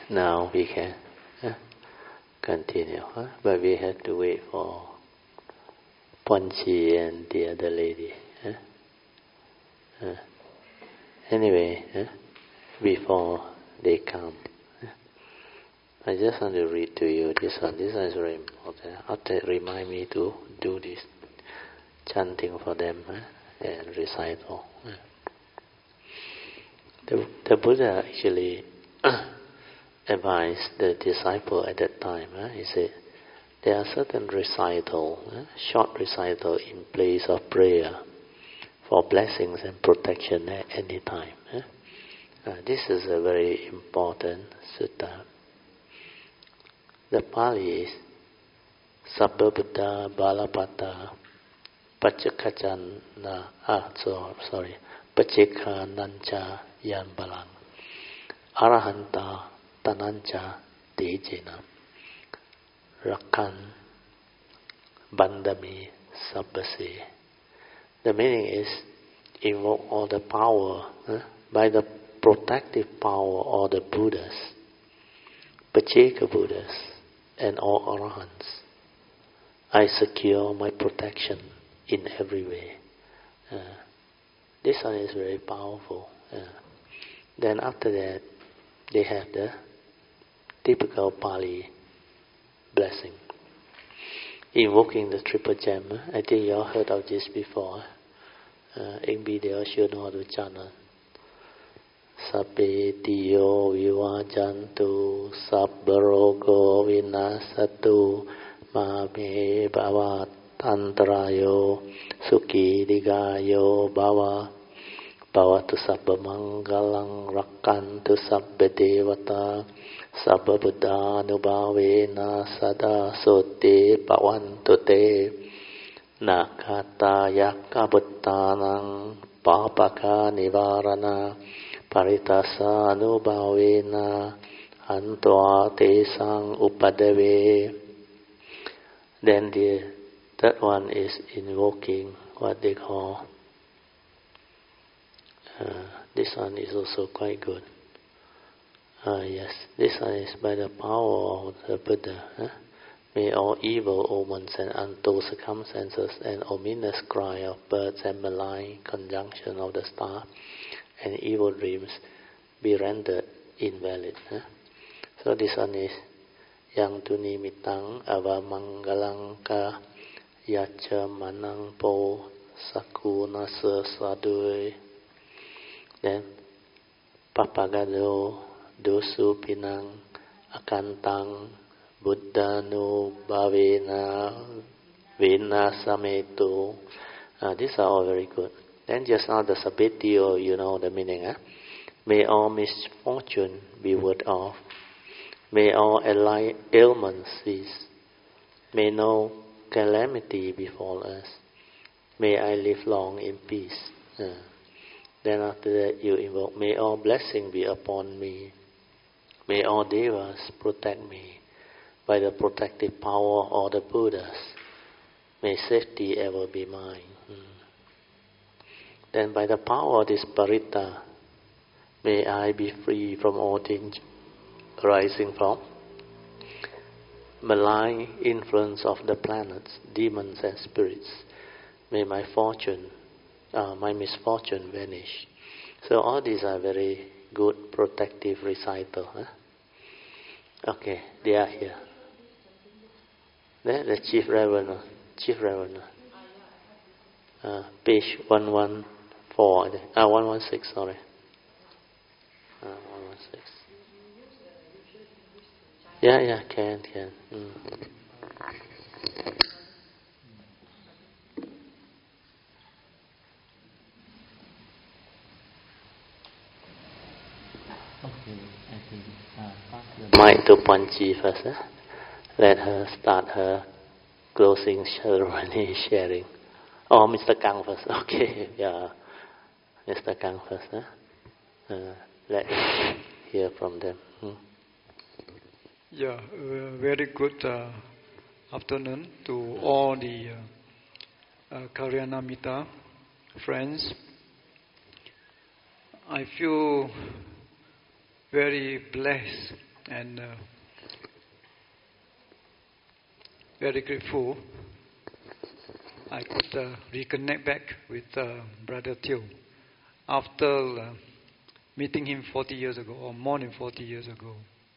Now we can continue, but we have to wait for Ponchi and the other lady. Anyway, before they come, I just want to read to you this one. This one is very important. After remind me to do this chanting for them and recital. The Buddha actually advised the disciple at that time. He said, there are certain recital, short recital in place of prayer for blessings and protection at any time. This is a very important sutta. The Pali is Sabba Buddha Balapata Pachakacana Pachekanancha Yan Balang Arahanta Tanancha Tejena Rakan Bandami Sabbase. The meaning is invoke all the power by the protective power of the Buddhas, Pacheka Buddhas, and all Arahants. I secure my protection in every way. This one is very powerful. Then after that, they have the typical Pali blessing, invoking the triple gem. I think you all heard of this before. Maybe they all should know how to chant. Sabbe tiyo vivajantu sabbarogo vinasatu ma me bhavat antrayo sukhi digayo bhava bhavatu sabba mangalang rakkantu sabba devata sabba buddhanubhavena sada sote bhavantu te nakata yakabuttanang papaka nivarana paritasa anubhavena antva tesang upadave. Then the third one is invoking what they call, this one is also quite good. Yes, this one is by the power of the Buddha. May all evil omens and untold circumstances and ominous cry of birds and malign conjunction of the star and evil dreams be rendered invalid. So this one is Yang tu nimitang avamangalang ka yacha manang po sakunasa sadui. Then papagado dosu pinang akantang buddhanu bhavena vinasametu. These are all very good. Then just now the sabetio, you know the meaning. May all misfortune be ward off. May all ailments cease. May no calamity befall us. May I live long in peace. Then after that you invoke, may all blessing be upon me. May all devas protect me by the protective power of the Buddhas. May safety ever be mine. Then by the power of this Parita, may I be free from all danger arising from malign influence of the planets, demons and spirits. May my misfortune vanish. So all these are very good protective recital. Okay, they are here. There, the Chief Reverend. Page 114. 116, sorry. 116. Yeah, can. Okay, I think pass the mic to Panchi first. Let her start her closing ceremony sharing. Oh, Mr. Kang first. Okay, yeah. Mr. Kang first. Let's hear from them. Yeah, very good afternoon to all the Kalyanamitta friends. I feel very blessed and very grateful I could reconnect back with Brother Teo after meeting him 40 years ago, or more than 40 years ago.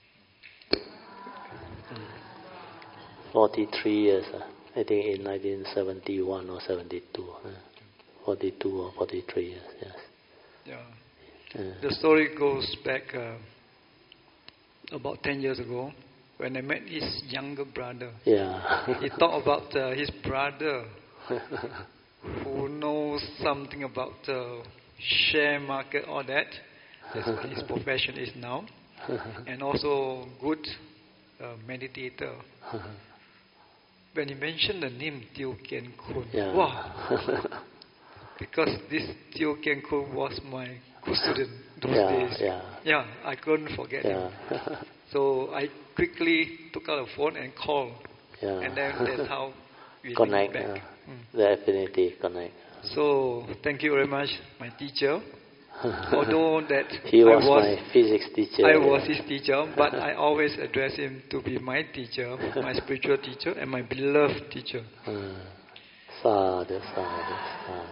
43 years, I think in 1971 or 72. 42 or 43 years, yes. Yeah. The story goes back about 10 years ago when I met his younger brother. Yeah. He talked about his brother who knows something about share market, all that. That's what his profession is now. And also good meditator. When he mentioned the name Teo Kian Kun, wow! Because this Teo Kian Kun was my good student those days. Yeah, I couldn't forget him. So I quickly took out the phone and called. And then that's how we connect. Back. The affinity connect. So thank you very much, my teacher. Although that he was my physics teacher. I was his teacher, but I always address him to be my teacher, my spiritual teacher, and my beloved teacher. Sadhu, sadhu, sadhu.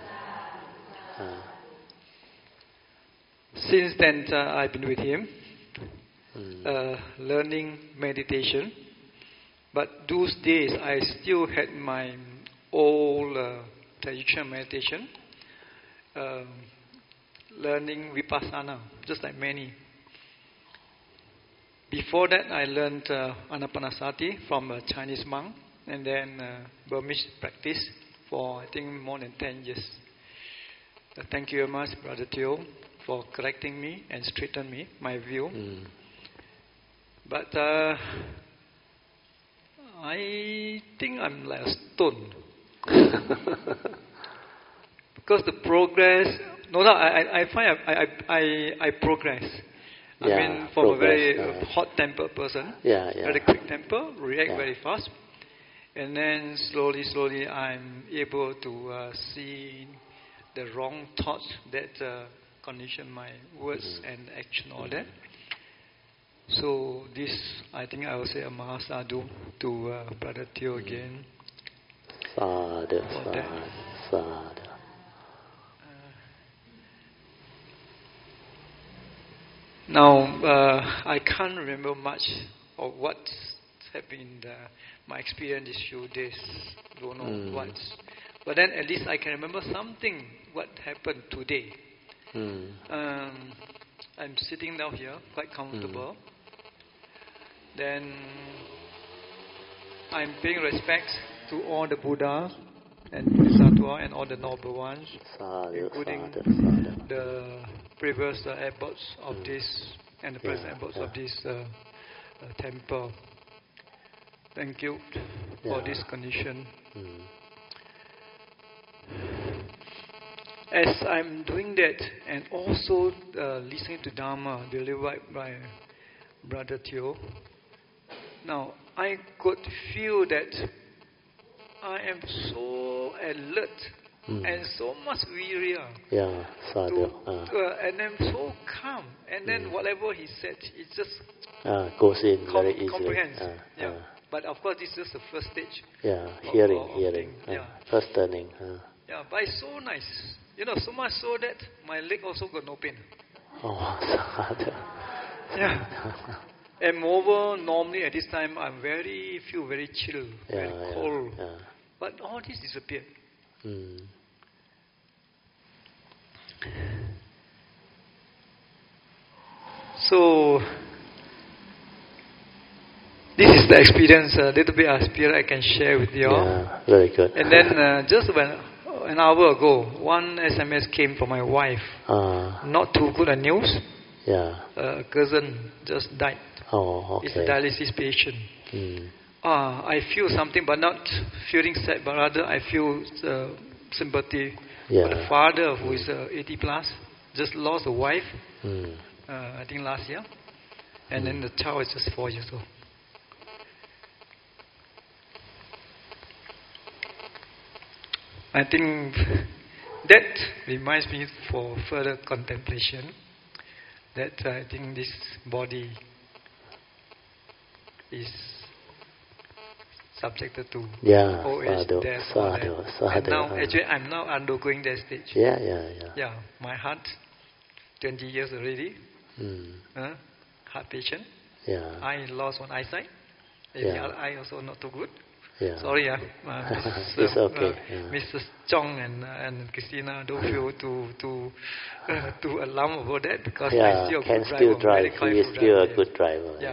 Since then, I've been with him, learning meditation. But those days, I still had my old traditional meditation. Learning Vipassana, just like many. Before that, I learned Anapanasati from a Chinese monk, and then Burmese practice for, I think, more than 10 years. Thank you very much, Brother Teo, for correcting me and straightening me, my view. But I think I'm like a stone. Because the progress... No, I find I progress. I mean, from a very hot-tempered person, very quick temper, react very fast. And then slowly, I'm able to see the wrong thoughts that condition my words and action, all that. So this, I think I will say a Mahasadu to Brother Teo again. Sadhu, sadhu. Now, I can't remember much of what have been my experience these few days. Don't know what. But then at least I can remember something, what happened today. I'm sitting down here, quite comfortable. Then I'm paying respects to all the Buddhas and Bodhisattva and all the noble ones, including the previous abbots of this and the present abbots of this temple. Thank you for this condition. As I'm doing that and also listening to Dharma delivered by Brother Teo, now I could feel that I am so alert and so much virya. And I'm so calm. And then whatever he said, it just goes in very easily. Comprehends. But of course, this is just the first stage. Hearing. First turning. But it's so nice. So much so that my leg also got no pain. Sadhu. And moreover, normally at this time, I feel very chill, very cold. But all this disappeared. So, this is the experience, a little bit of experience I can share with you all. Yeah, very good. And then just an hour ago, one SMS came from my wife. Not too good a news. A cousin just died. He's a dialysis patient. I feel something, but not feeling sad, but rather I feel sympathy for the father who is 80 plus, just lost a wife, I think last year, and then the child is just 4 years old. I think that reminds me for further contemplation that I think this body is subjected to Yeah, old age, sadhu, death, all that. sadhu, And sadhu. now, actually, I'm now undergoing that stage. Yeah. Yeah, my heart, 20 years already, Mm. heart patient. Yeah. I lost one eyesight. Maybe Yeah. other eye also not too good. Yeah. Sorry, It's okay. Mrs. Chong and Christina, don't feel too alarmed about that because Yeah, I still can good still driver, drive. He is still a good driver. Yeah.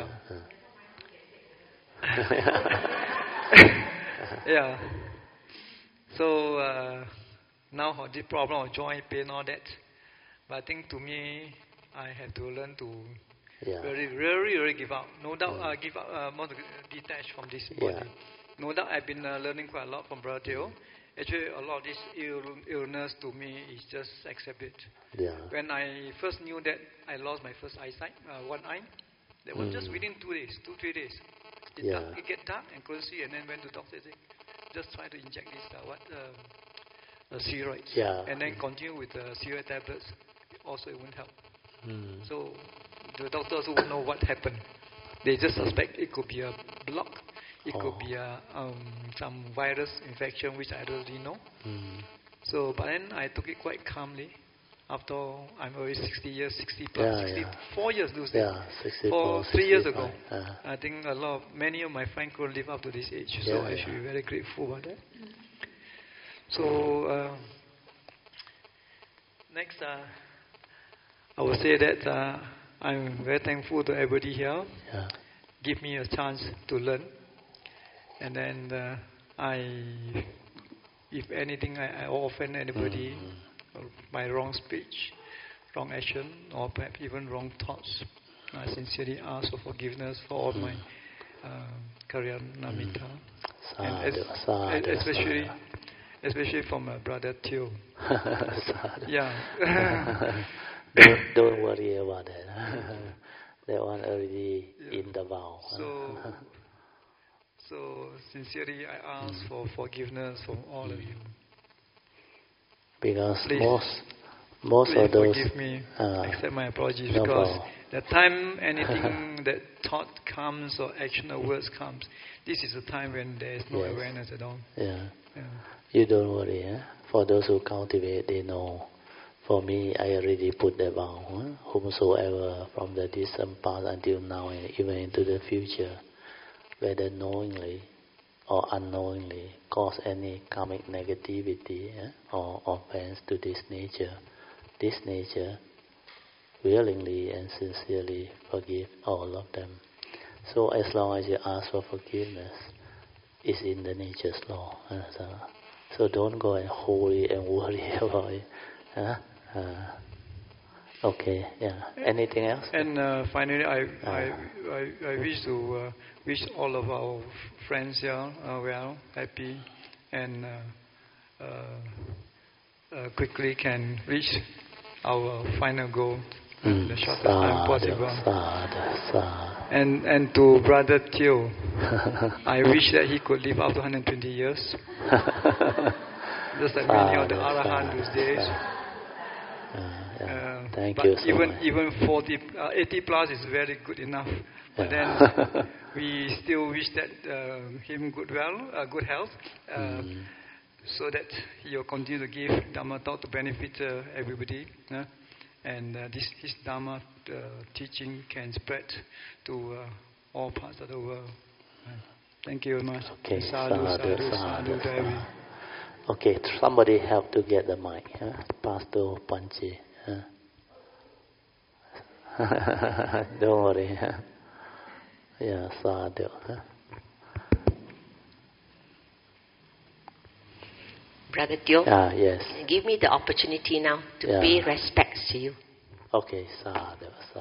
Yeah. Yeah. So now the problem of joint pain, all that. But I think to me, I have to learn to Yeah. really give up. No doubt, give up, more detached from this body. Yeah. No doubt, I've been learning quite a lot from Brother Teo. Actually, a lot of this illness to me is just accept it. Yeah. When I first knew that I lost my first eyesight, one eye, that was just within 2 days, 2-3 days. It get dark and couldn't see, and then went to doctor. Said, just try to inject this steroids, and then continue with the steroid tablets. Also, it won't help. So the doctors won't know what happened. They just suspect it could be a block. It could be some virus infection, which I don't really know. So, but then I took it quite calmly. After I'm already 60 years, 60 plus, 64 years those days. Yeah, 64, 3 years ago. 65. I think many of my friends couldn't live up to this age. So I should be very grateful about that. So, next, I will say that I'm very thankful to everybody here. Yeah. Give me a chance to learn. And then if anything, I offend anybody by wrong speech, wrong action, or perhaps even wrong thoughts. I sincerely ask for forgiveness for all my Karya Namita. And especially from my brother Teo. Yeah. don't worry about that. That one already in the vow. So sincerely, I ask for forgiveness from all of you. Because please most of those forgive me, accept my apologies, no because problem. the time anything that thought comes or action or words comes, this is a time when there is no awareness at all. Yeah. You don't worry. For those who cultivate, they know. For me, I already put the vow. Whomsoever from the distant past until now and even into the future, whether knowingly or unknowingly cause any karmic negativity or offense to this nature willingly and sincerely forgive all of them. So as long as you ask for forgiveness, it's in the nature's law. So don't go and worry about it. Okay, yeah. Anything else? And finally, I wish to wish all of our friends here well, happy, and quickly can reach our final goal in the shortest time possible. And to Brother Teo, I wish that he could live up to 120 years, just like many of the Arahant those days. Thank you so much. Even 80 plus is very good enough. But then we still wish that him good health, so that he will continue to give Dhamma talk to benefit everybody, and his Dhamma teaching can spread to all parts of the world. Thank you very much. Okay, sadhu to everyone. Okay, somebody help to get the mic. Pastor Panchi. Don't worry. Yeah, sadhu. Brother Teo, yes. Give me the opportunity now to pay respects to you. Okay, sadhu.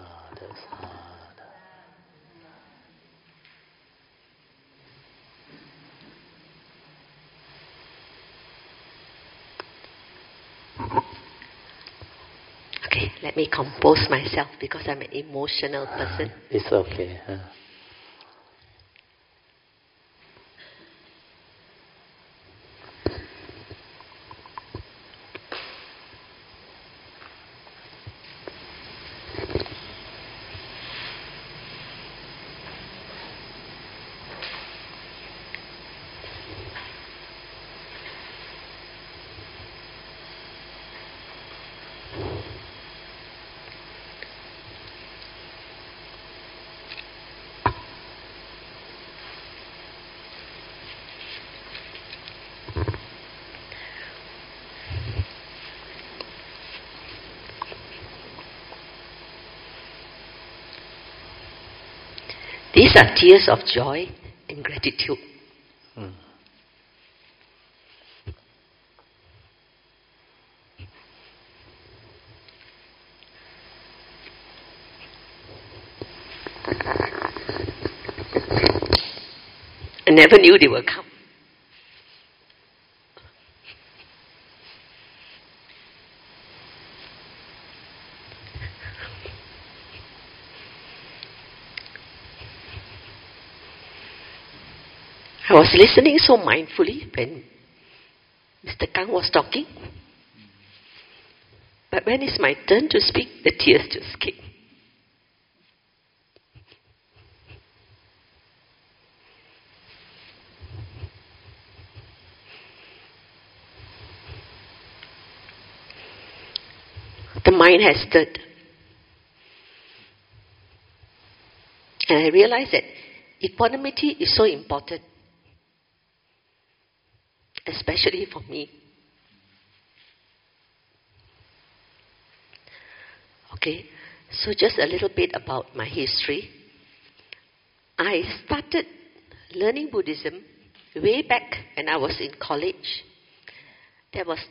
Okay, let me compose myself because I'm an emotional person. It's okay. These are tears of joy and gratitude. Mm. I never knew they would come. I was listening so mindfully when Mr. Kang was talking. But when it's my turn to speak, the tears just came. The mind has stirred. And I realized that equanimity is so important, especially for me. Okay, so just a little bit about my history. I started learning Buddhism way back when I was in college. That was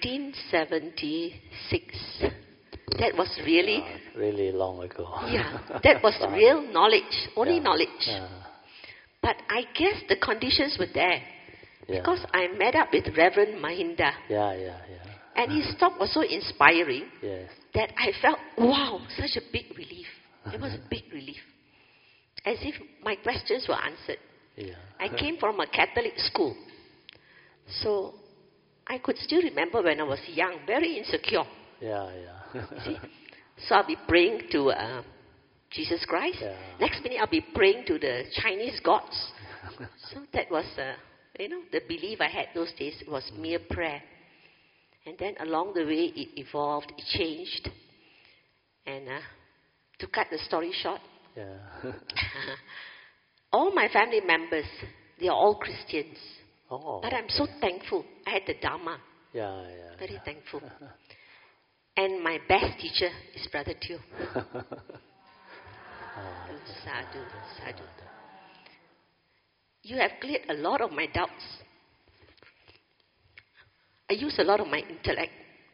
1976. That was really... really long ago. Yeah, that was real knowledge, only knowledge. But I guess the conditions were there. Because I met up with Reverend Mahinda. And his talk was so inspiring that I felt, wow, such a big relief. It was a big relief. As if my questions were answered. I came from a Catholic school. So I could still remember when I was young, very insecure. See? So I'll be praying to Jesus Christ. Next minute I'll be praying to the Chinese gods. So that was, the belief I had those days was mere prayer. And then along the way it evolved, it changed. And to cut the story short, all my family members, they are all Christians. But I'm so thankful. I had the Dharma. Very thankful. And my best teacher is Brother Teo. Sadhu, sadhu. You have cleared a lot of my doubts. I use a lot of my intellect.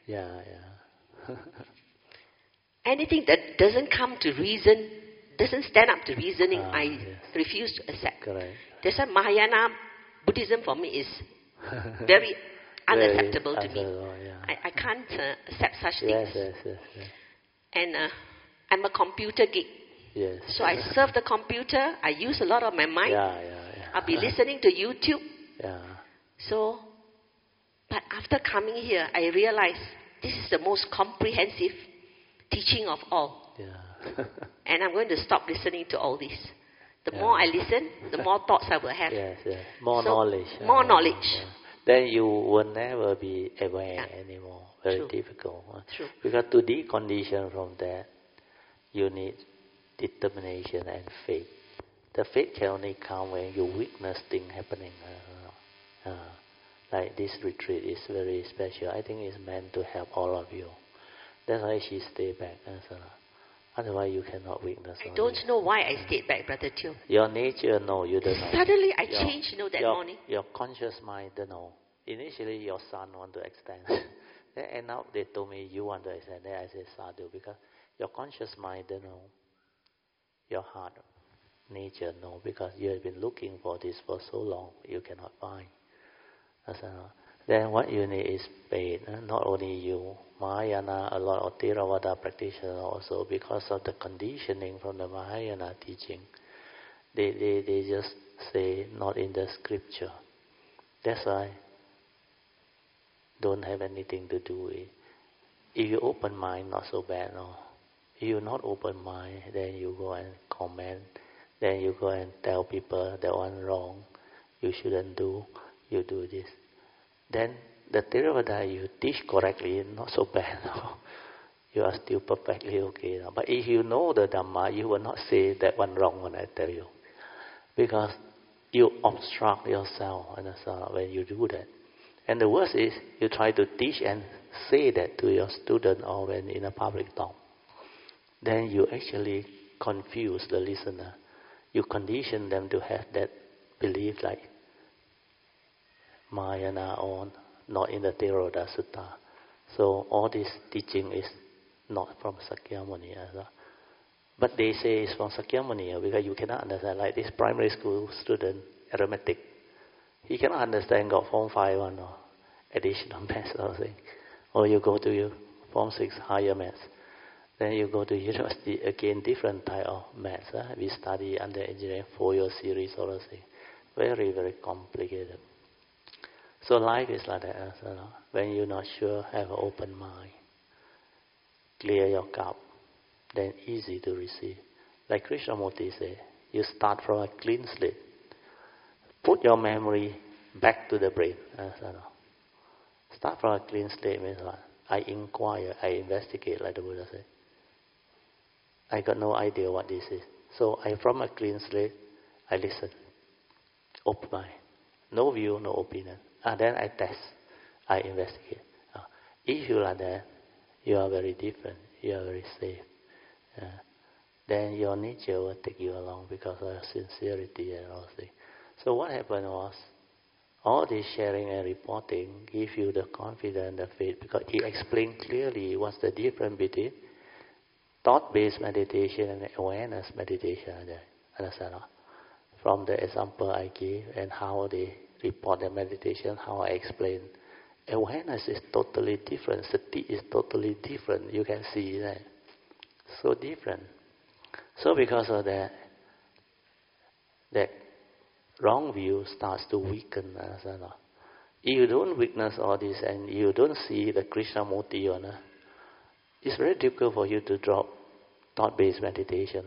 Anything that doesn't come to reason, doesn't stand up to reasoning, I refuse to accept. That's why Mahayana Buddhism for me is very unacceptable to me. I can't accept such things. And I'm a computer geek. So I serve the computer. I use a lot of my mind. I'll be listening to YouTube. So, but after coming here, I realized this is the most comprehensive teaching of all. And I'm going to stop listening to all this. The more I listen, the more thoughts I will have. More knowledge. More knowledge. Then you will never be aware anymore. Very difficult. Because to decondition from that, you need determination and faith. The faith can only come when you witness things happening. Like this retreat is very special. I think it's meant to help all of you. That's why she stayed back. Otherwise you cannot witness. I don't know why I stayed back, Brother Teo. Your nature, no, you don't know. Suddenly I changed, that morning. Your conscious mind don't know. Initially your son want to extend. Then end up they told me you want to extend. Then I said sadhu, because your conscious mind don't know. Your heart, nature know, because you have been looking for this for so long, you cannot find. Then what you need is faith. Not only you, Mahayana, a lot of Theravada practitioners also, because of the conditioning from the Mahayana teaching, they just say not in the scripture. That's why don't have anything to do with it. If you open mind, not so bad, no. If you not open mind, then you go and comment, then you go and tell people that one wrong, you shouldn't do, you do this. Then the Theravada you teach correctly, not so bad, no. You are still perfectly okay. No. But if you know the Dhamma, you will not say that one wrong when I tell you. Because you obstruct yourself when you do that. And the worst is, you try to teach and say that to your student or when in a public talk. Then you actually confuse the listener. you condition them to have that belief like Mahayana or not in the Theravada Sutta. So all this teaching is not from Sakyamuni. But they say it's from Sakyamuni because you cannot understand. Like this primary school student, arithmetic, he cannot understand got Form 5 one or additional maths or thing. Or you go to your Form 6 higher maths. Then you go to university, again different type of maths. We study under engineering 4-year series or thing. Very, very complicated. So life is like that. When you're not sure, have an open mind. Clear your cup. Then easy to receive. Like Krishnamurti say, you start from a clean slate. Put your memory back to the brain. Start from a clean slate means what? I inquire, I investigate, like the Buddha said. I got no idea what this is. So from a clean slate, I listen. Open mind. No view, no opinion. Then I test. I investigate. If you are there, you are very different. You are very safe. Then your nature will take you along because of sincerity and all things. So what happened was, all this sharing and reporting give you the confidence, the faith, because he explained clearly what's the difference between thought-based meditation and awareness meditation. Understand? From the example I gave and how they report the meditation, how I explain, awareness is totally different. Sati is totally different. You can see that. So different. So because of that wrong view starts to weaken. If you don't witness all this and you don't see the Krishnamurti, it's very difficult for you to drop thought-based meditation.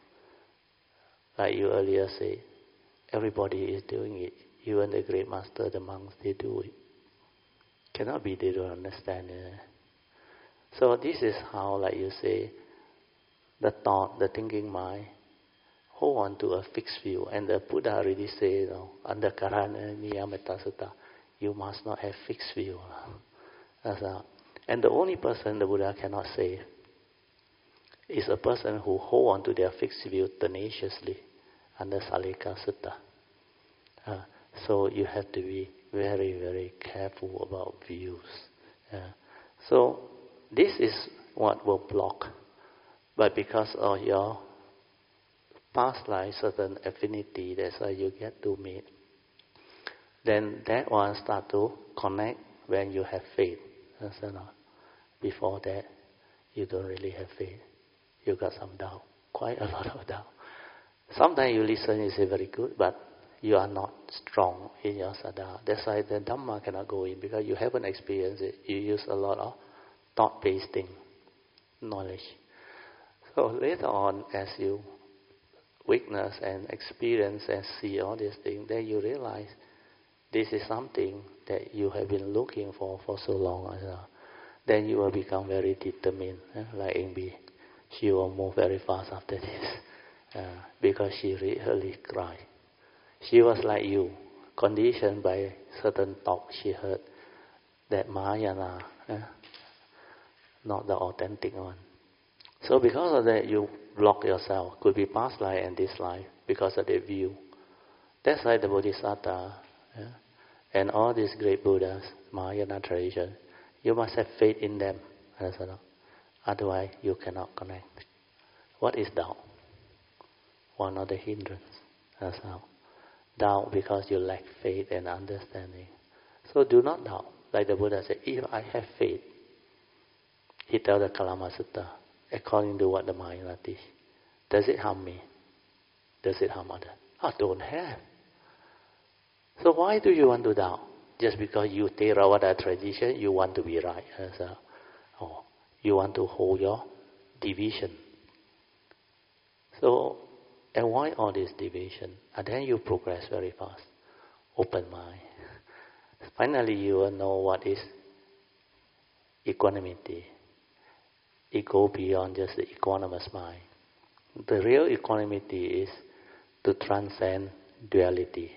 Like you earlier said, everybody is doing it. Even the great master, the monks, they do it. Cannot be they don't understand it. So this is how, like you say, the thought, the thinking mind, hold on to a fixed view. And the Buddha already said, under Karana Niyametta Sutta, you must not have fixed view. And the only person the Buddha cannot save is a person who hold on to their fixed view tenaciously under Salika Sutta. So you have to be very, very careful about views. So this is what will block. But because of your past life, certain affinity, that's why you get to meet. Then that one start to connect when you have faith. Before that, you don't really have faith. You got some doubt, quite a lot of doubt. Sometimes you listen, you say very good, but you are not strong in your saddha. That's why the Dhamma cannot go in, because you haven't experienced it. You use a lot of thought-based thing, knowledge. So later on, as you witness and experience and see all these things, then you realize this is something that you have been looking for so long. Then you will become very determined, like Ingbi. She will move very fast after this, because she really cried. She was like you, conditioned by certain talk she heard, that Mahayana, not the authentic one. So because of that, you block yourself. Could be past life and this life, because of the view. That's why the Bodhisattva and all these great Buddhas, Mahayana tradition, you must have faith in them. Otherwise, you cannot connect. What is doubt? One of the hindrance. Doubt because you lack faith and understanding. So do not doubt. Like the Buddha said, if I have faith, he tells the Kalama Sutta, according to what the Mahayana teach, does it harm me? Does it harm others? I don't have. So why do you want to doubt? Just because you Theravada tradition, you want to be right. You want to hold your division. So avoid all this division, and then you progress very fast. Open mind. Finally, you will know what is equanimity. It goes beyond just the equanimous mind. The real equanimity is to transcend duality.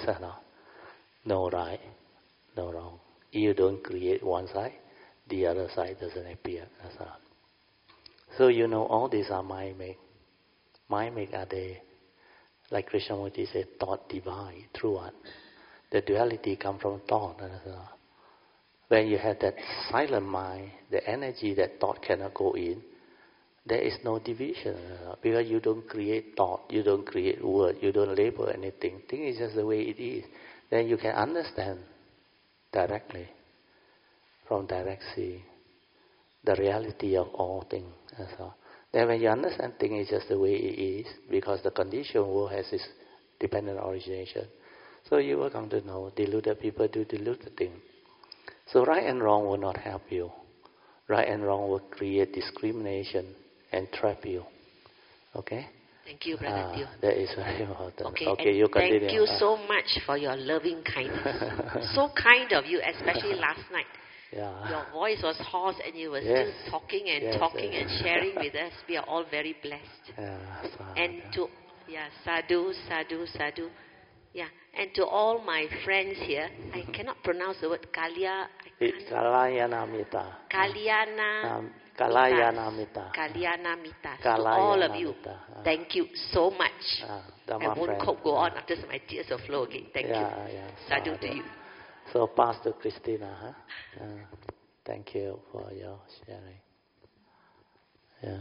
No right, no wrong. You don't create one side, the other side doesn't appear. So you know all these are mind-made. Mind-made are there. Like Krishnamurti said, thought divide. Through what? The duality comes from thought. When you have that silent mind, the energy that thought cannot go in, there is no division. Because you don't create thought, you don't create word, you don't label anything. Thing is just the way it is. Then you can understand directly, from direct seeing, the reality of all things. Then when you understand things is just the way it is, because the conditioned world has its dependent origination, so you will come to know deluded people do deluded things. So right and wrong will not help you. Right and wrong will create discrimination and trap you. Okay? Thank you, Brother Teo. That is very important. Okay, you continue. Thank you so much for your loving kindness. So kind of you, especially last night. Yeah. Your voice was hoarse and you were still talking and and sharing with us. We are all very blessed. And to sadhu, sadhu, sadhu. Yeah, and to all my friends here, I cannot pronounce the word Kalyanamita. Kalyanamita. To all of you, thank you so much. I won't go on after my tears will flow again. Thank you. Sadhu to you. So pass to Christina. Thank you for your sharing. Yeah.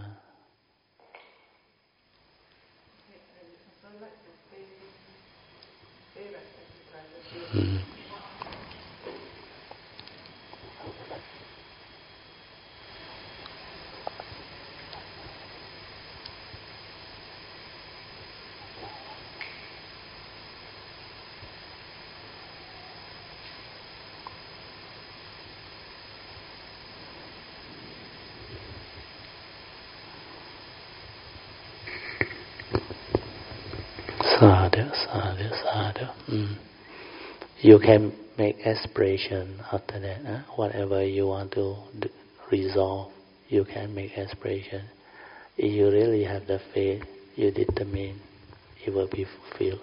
Sadhu, sadhu, sadhu. You can make aspiration after that. Whatever you want to resolve, you can make aspiration. If you really have the faith, you determine, it will be fulfilled.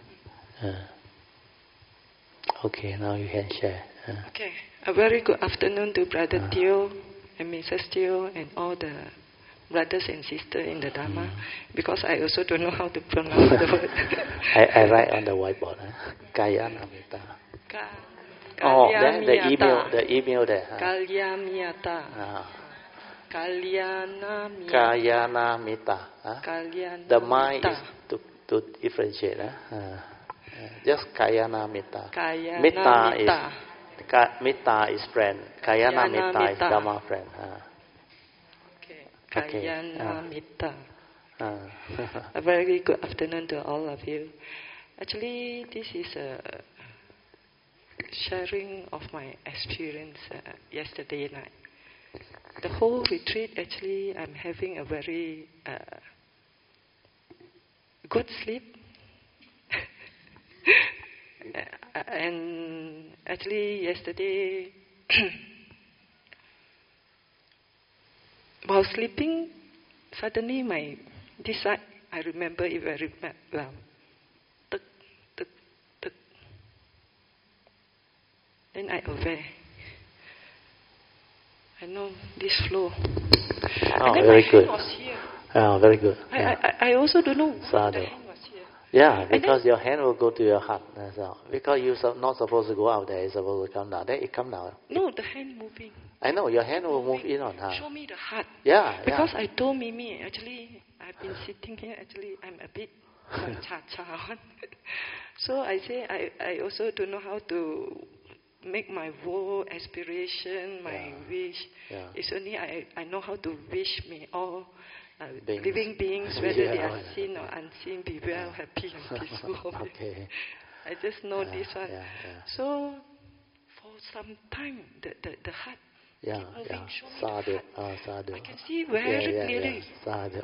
Okay, now you can share. Okay, a very good afternoon to Brother Teo and Mrs. Teo and all the brothers and sisters in the Dharma, because I also don't know how to pronounce the word. I write on the whiteboard. Kalyanamita. The email there. Kalyanamita. Kalyanamita. The mind is to differentiate. Just Kalyanamita. Mita is friend. Kalyanamita is Dhamma friend. Kalyanamita. A very good afternoon to all of you. Actually, this is a sharing of my experience yesterday night. The whole retreat, actually, I'm having a very good sleep. And actually, yesterday, while sleeping, suddenly this side, I remember it very well. Tuk, tuk, tuk. Then I aware. I know this flow. And then very my good. hand was here. Very good. I also don't know why the hand was here. Yeah, because your hand will go to your heart. That's all. Because you're not supposed to go out there, it's supposed to come down. Then it come down. No, the hand moving. I know, your hand will move in on her. Show me the heart. Yeah. Because I told Mimi, actually, I've been sitting here, actually, I'm a bit cha-cha. So I say, I also don't know how to make my woe, aspiration, my wish. Yeah. It's only I know how to wish me all living beings, whether they are seen or unseen, be well, happy and peaceful. Okay. I just know this one. So for some time, the heart moving, sadhu. I can see very clearly. Sadhu.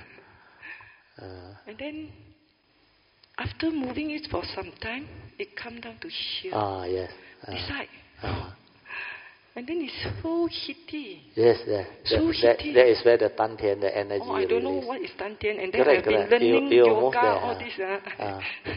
And then after moving it for some time, it come down to here. This side. And then it's so heaty. Yes, so heaty. That is where the Tantian, the energy I don't know release. what is Tantian. And then I've been learning yoga, all this.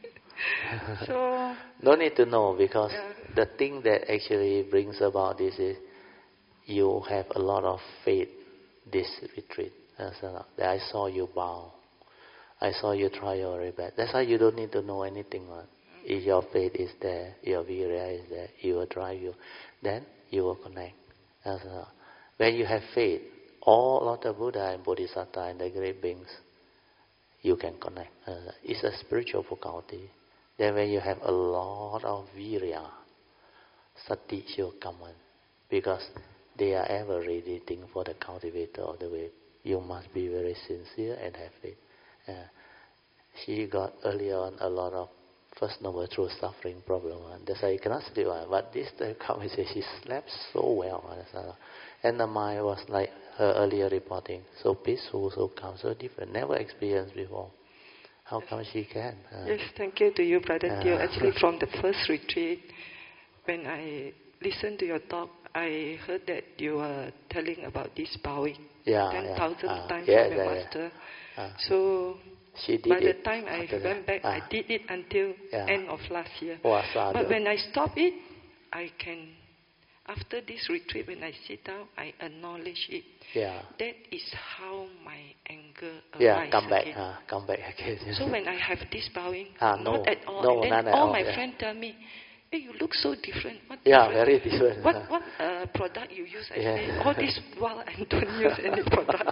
So no need to know, because the thing that actually brings about this is you have a lot of faith this retreat. I saw you bow. I saw you try your very best. That's why you don't need to know anything. If your faith is there, your virya is there, He will drive you. Then you will connect. When you have faith, all of the Buddha and Bodhisattva and the great beings, you can connect. It's a spiritual faculty. Then when you have a lot of virya, sati will come on. Because they are ever radiating for the cultivator of the way. You must be very sincere and have faith. She got earlier on a lot of First Noble Truth suffering problem. That's why you cannot sleep. But this time come and say she slept so well. And the mind was like her earlier reporting, so peaceful, so calm, so different, never experienced before. How come she can? Yes, thank you to you, Brother Teo. Actually, from the first retreat, when I listened to your talk, I heard that you were telling about this bowing 10,000 times from your master. So by the time I went back, I did it until end of last year. But when I stop it, I can, after this retreat, when I sit down, I acknowledge it. That is how my anger arises come back again. So when I have this bowing, not at all. And then all my friends tell me, hey, you look so different. What different? Very different. What product you use? I say, all this while I don't use any product.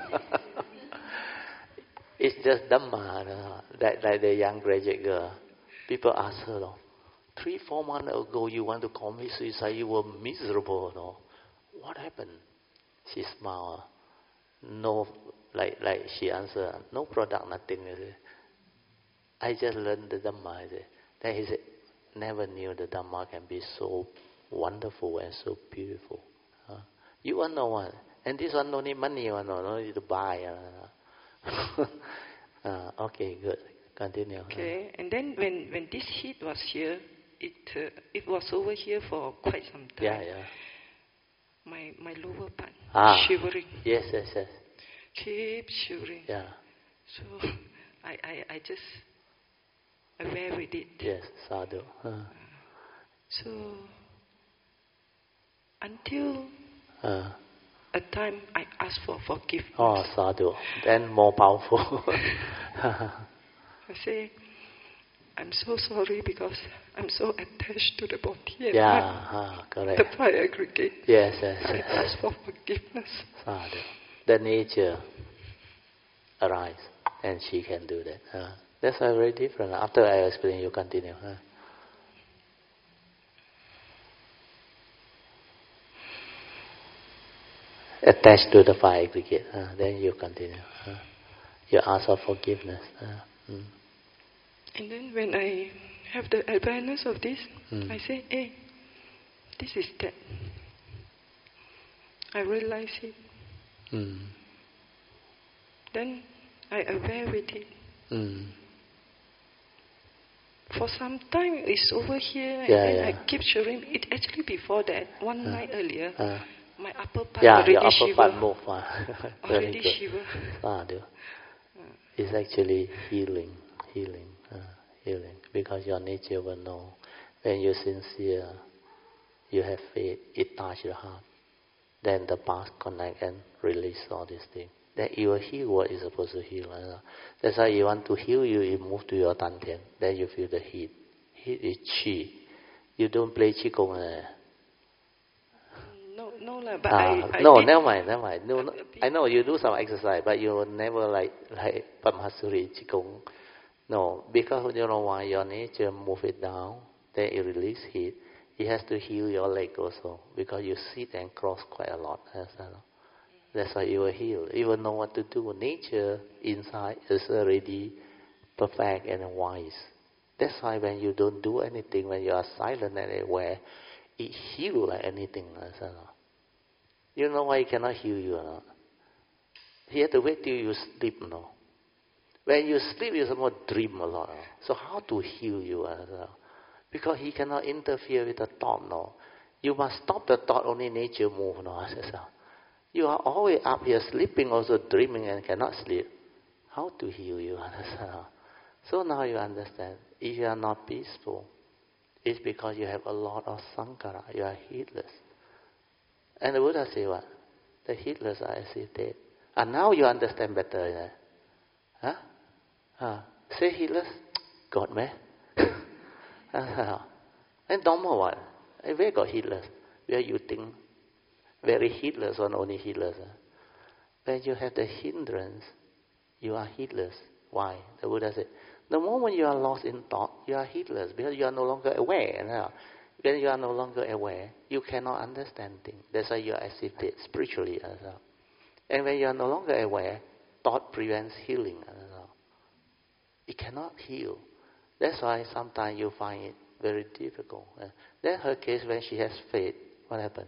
It's just Dhamma, like the young graduate girl. People ask her, 3-4 months ago you want to commit suicide, you were miserable. No? What happened? She smiled. No, like she answered, no product, nothing. I just learned the Dhamma. Then he said, never knew the Dhamma can be so wonderful and so beautiful. You want no one. And this one don't need money, no need to buy. Okay, good. Continue. Okay, and then when this heat was here, it was over here for quite some time. My lower part shivering. Yes. Keep shivering. So I just aware with it. Yes, sadhu. So until a time I asked for forgiveness. Oh, sadhu. Then more powerful. I say, I'm so sorry because I'm so attached to the body. Correct. The fire aggregate. Yes. I ask for forgiveness. Sadhu. The nature arise and she can do that. That's very different. After I explain, you continue. Attached to the fire aggregate. Then you continue. You ask for forgiveness. And then when I have the awareness of this, I say, hey, this is that. I realize it. Then I aware with it. For some time it's over here and I keep shivering. It actually before that, one night earlier, my upper part already your upper shiver. part move. Already shiver. It's actually healing. Because your nature will know. When you're sincere, you have faith, it touches your heart. Then the past connect and release all these things. Then you will heal what is supposed to heal. That's why you want to heal you move to your Dantian. Then you feel the heat. Heat is Qi. You don't play Qigong. No, but never mind. No, I know you do some exercise, but you never like Padmasuri Qigong. No, because you know why your nature move it down, then it release heat. It has to heal your leg also, because you sit and cross quite a lot. That's why you will heal. You will know what to do. Nature inside is already perfect and wise. That's why when you don't do anything, when you are silent and aware, it heals like anything. You know why it cannot heal you or not? You have to wait till you sleep. No. When you sleep, you somewhat dream a lot. So how to heal you? Because he cannot interfere with the thought. No. You must stop the thought, only nature move. No. You are always up here sleeping, also dreaming and cannot sleep. How to heal you? So now you understand. If you are not peaceful, it's because you have a lot of sankhara. You are heedless. And the Buddha say what? The heedless are as if dead. And now you understand better. Say heedless, got me. And normal one. Where got heedless? Where you think very heedless or only heedless? When you have the hindrance, you are heedless. Why? The Buddha said, the moment you are lost in thought, you are heedless because you are no longer aware. When you are no longer aware, you cannot understand things. That's why you are as if dead spiritually. And when you are no longer aware, thought prevents healing. It cannot heal. That's why sometimes you find it very difficult. Then her case, when she has faith, what happened?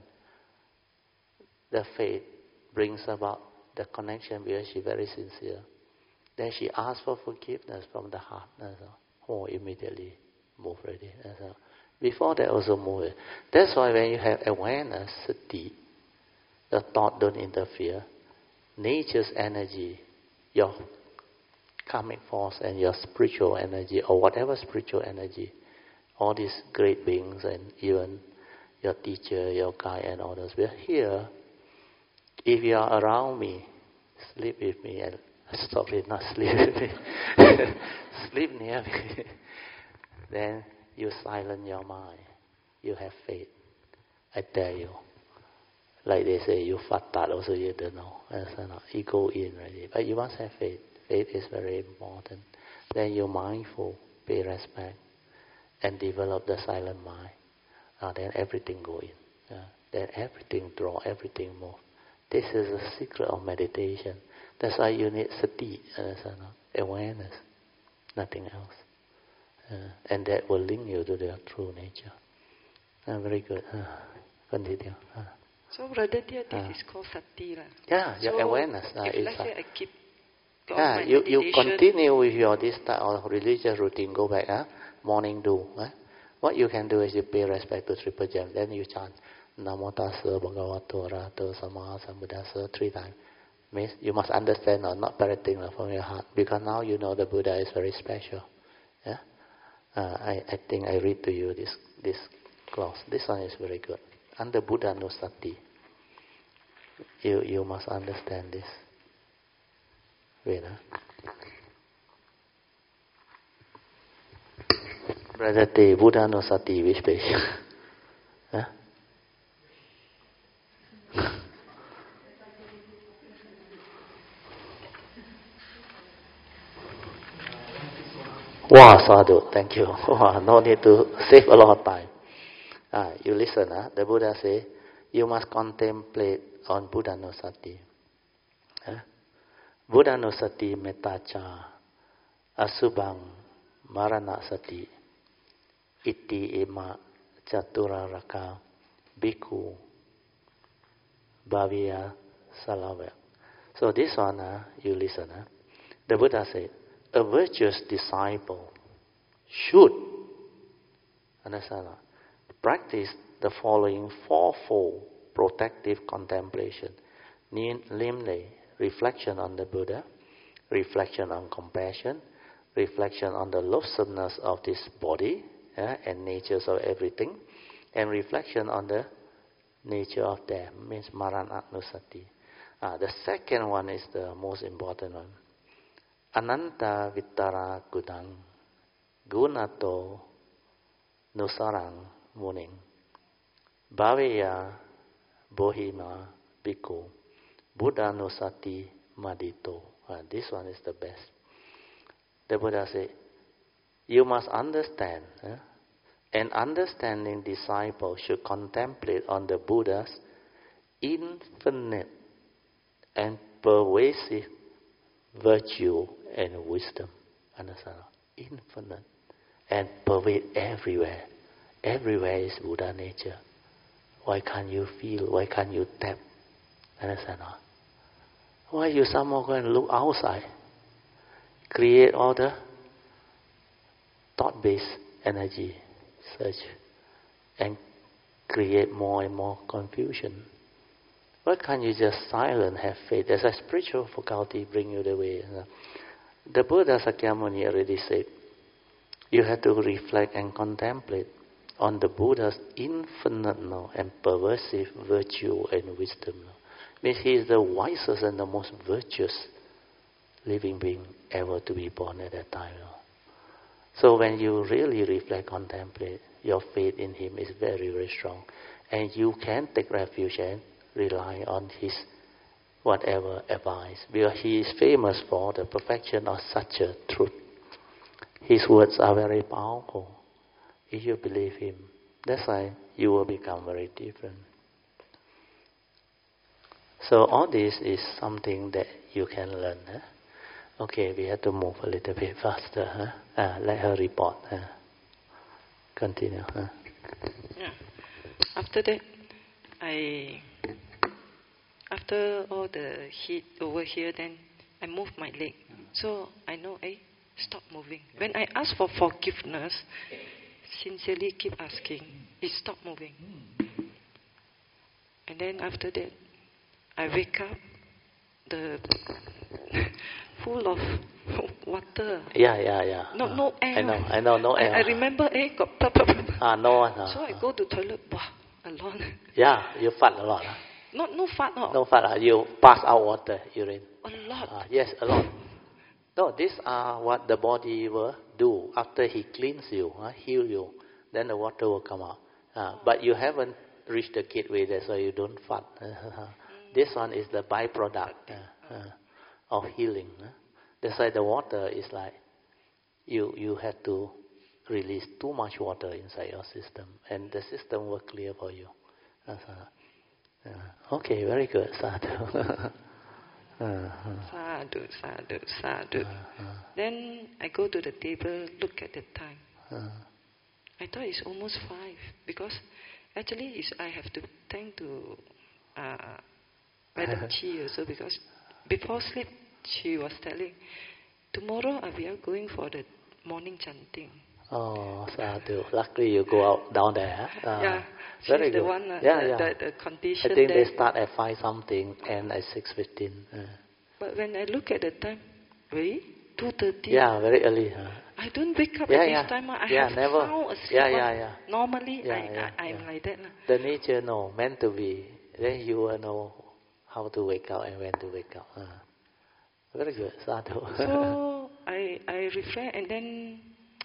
The faith brings about the connection because she's very sincere. Then she asks for forgiveness from the heart. Immediately move already. Before that also move. That's why when you have awareness, sati, the thought don't interfere. Nature's energy, your karmic force and your spiritual energy or whatever spiritual energy, all these great beings and even your teacher, your guide and others, we are here. If you are around me, sleep with me and not sleep with me. Sleep near me. Then you silence your mind. You have faith. I tell you. Like they say, you fat that also you don't know. You go in already. But you must have faith. Faith is very important. Then you're mindful, pay respect, and develop the silent mind. Then everything go in. Then everything draw, everything move. This is the secret of meditation. That's why you need sati, awareness, nothing else. And that will link you to their true nature. Very good. Continue. So, Brother dear, this is called sati. Yeah, your awareness. If let's say I keep you continue with your this type of religious routine, go back. Morning do. What you can do is you pay respect to Triple Gem. Then you chant Namo Tassa Bhagavato Arahato Samma Sambuddhassa 3 times. Means you must understand, not parroting from your heart, because now you know the Buddha is very special. Yeah, I think I read to you this clause. This one is very good. Under Buddha no sati, you must understand this. Wait, Brother T, Buddha no sati, which page? Huh? Wow, sadhu, thank you. Wow, no need to save a lot of time. You listen, the Buddha say, you must contemplate on Buddha no sati. Buddha no sati metacha asubang marana sati iti ema chaturaraka bhikkhu bhavya salava. So this one, you listen. The Buddha said, a virtuous disciple should practice the following fourfold protective contemplation, namely reflection on the Buddha, reflection on compassion, reflection on the loathsomeness of this body and natures of everything, and reflection on the nature of death, means maranatnusati. The second one is the most important one. Ananta Vittara Gudang Gunato Nusarang Muning Bhaveya Bohima Bhikkhu Buddha Nusati Madito. This one is the best. The Buddha said, you must understand, an understanding disciple should contemplate on the Buddha's infinite and pervasive virtue and wisdom. Understand? Infinite and pervade everywhere. Everywhere is Buddha nature. Why can't you feel? Why can't you tap? Understand? Why you somehow go and look outside? Create all the thought-based energy search and create more and more confusion. Why can't you just silent, have faith? There's a spiritual faculty bring you the way. The Buddha Sakyamuni already said, you have to reflect and contemplate on the Buddha's infinite and pervasive virtue and wisdom. Means he is the wisest and the most virtuous living being ever to be born at that time. So when you really reflect, contemplate, your faith in Him is very, very strong. And you can take refuge and rely on His whatever advice. Because He is famous for the perfection of such a truth. His words are very powerful. If you believe Him, that's why you will become very different. So all this is something that you can learn. Okay, we have to move a little bit faster. Let her report. Continue. Yeah. After that, after all the heat over here, then I move my leg. So I know, stop moving. When I ask for forgiveness, sincerely keep asking, stop moving. And then after that, I wake up, the full of water. Yeah. No air. I know, no air. I remember, got no one. So I go to toilet, alone. Yeah, you fart a lot. No fart. No fart. You pass out water, urine. A lot. Yes, a lot. No, these are what the body will do after He cleans you, heal you. Then the water will come out. But you haven't reached the gateway, that's why you don't fart. This one is the byproduct of healing. That's why the water is like you have to release too much water inside your system, and the system will clear for you. Okay, very good. Sadhu. Sadhu. Then I go to the table, look at the time. I thought it's almost 5 because actually I have to thank to Madam Chi also, because before sleep she was telling, tomorrow we are going for the morning chanting. Oh, Sadhu. Luckily you go out down there. Yeah, she's very the good. one, the condition. I think there. they start at 5 something and at 6:15. But when I look at the time, really? 2:30? Yeah, very early. I don't wake up at this time. I have never. found a sleep. Yeah. Normally, I'm like that. The nature know, meant to be. Then you will know how to wake up and when to wake up. Very good, Sadhu. So I reflect, and then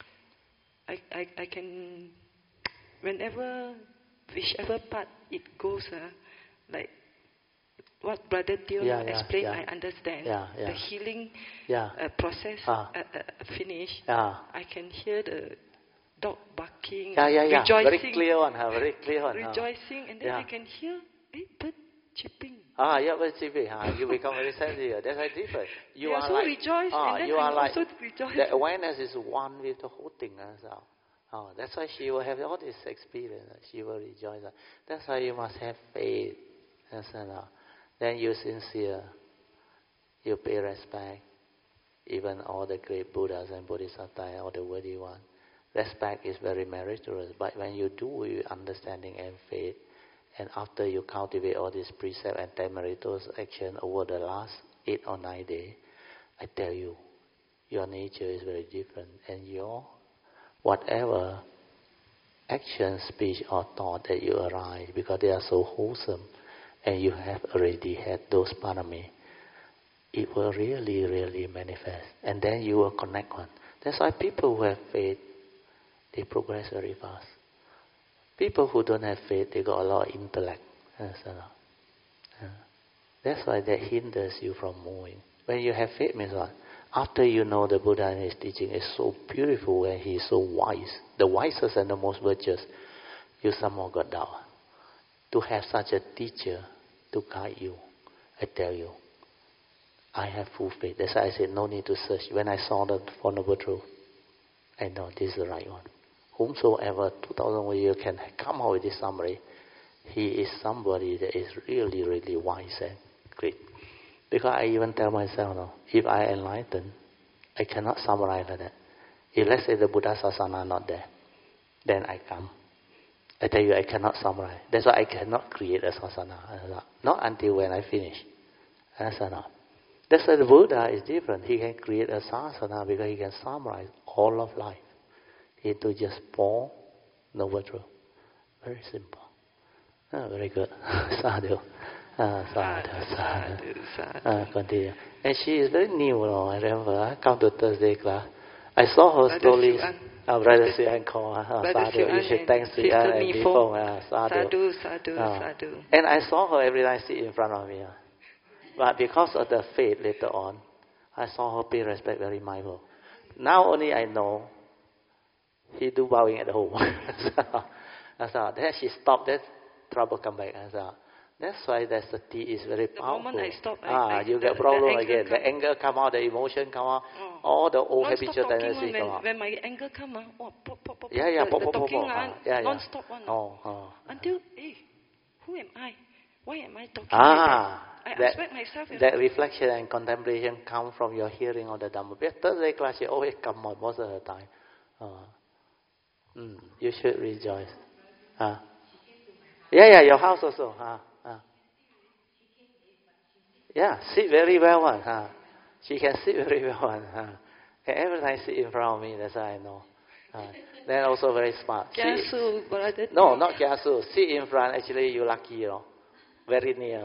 I can, whenever, whichever part it goes, like what Brother Teo explained, I understand. The healing process finish. I can hear the dog barking, rejoicing. Very clear one, very clear one. Rejoicing, and then I can hear bird chirping. Bird chirping. You become very sensitive. That's very different. You are also like, rejoice, and then you are like, also rejoice. The awareness is one with the whole thing. That's why she will have all this experience. She will rejoice. That's why you must have faith. Then you sincere. You pay respect. Even all the great Buddhas and Bodhisattvas, all the worthy ones. Respect is very meritorious. But when you do with understanding and faith, and after you cultivate all these precepts and 10 meritorious action over the last 8 or 9 days, I tell you, your nature is very different. And your whatever action, speech or thought that you arise, because they are so wholesome, and you have already had those parami, it will really, really manifest. And then you will connect one. That's why people who have faith, they progress very fast. People who don't have faith, they got a lot of intellect. That's why that hinders you from moving. When you have faith means what? After you know the Buddha and his teaching is so beautiful and he is so wise, the wisest and the most virtuous, you somehow got doubt. To have such a teacher to guide you, I tell you, I have full faith. That's why I said no need to search. When I saw the Four Noble Truths, I know this is the right one. Whomsoever 2,000 years can come out with this summary, he is somebody that is really, really wise and great. Because I even tell myself now, if I enlighten, I cannot summarize like that. If let's say the Buddha Sasana not there, then I come. I tell you, I cannot summarize. That's why I cannot create a Sasana. Not until when I finish. Understand? That's why the Buddha is different. He can create a Sasana because he can summarize all of life into just 4 noble truths. Very simple. Very good. Sadhu. Sadhu. Continue. And she is very new, I remember. Come to Thursday class. I saw her slowly. Brother Sian call her. Sadhu. You should thank Sian and Nifong. Sadhu, sadhu, sadhu. And I saw her every night sit in front of me. But because of the faith later on, I saw her pay respect, very mindful. Now only I know he do bowing at home. So then she stopped, that trouble come back. That's why that sati is very powerful. The moment I stop, you get problem again. The anger come out, the emotion come out, all the old habitual tendencies come out. When my anger come out, pop, pop, pop. Non-stop one. Until, who am I? Why am I talking like that? I expect myself. That reflection and contemplation come from your hearing of the Dhamma. Thursday class, you always come out most of the time. You should rejoice. Your house also. Sit very well. She can sit very well. Every time sit in front of me, that's how I know. Then also very smart. No, not kiasu. Sit in front, actually you lucky, very near.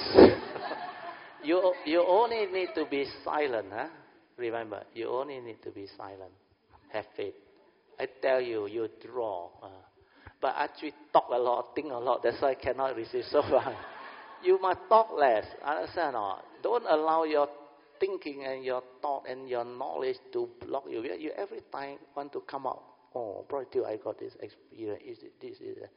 You only need to be silent. Remember, you only need to be silent. Have faith. I tell you, you draw. But actually talk a lot, think a lot. That's why I cannot receive so far. You must talk less. Understand or not? Don't allow your thinking and your thought and your knowledge to block you. You every time want to come out. Oh, probably I got this experience. Is it?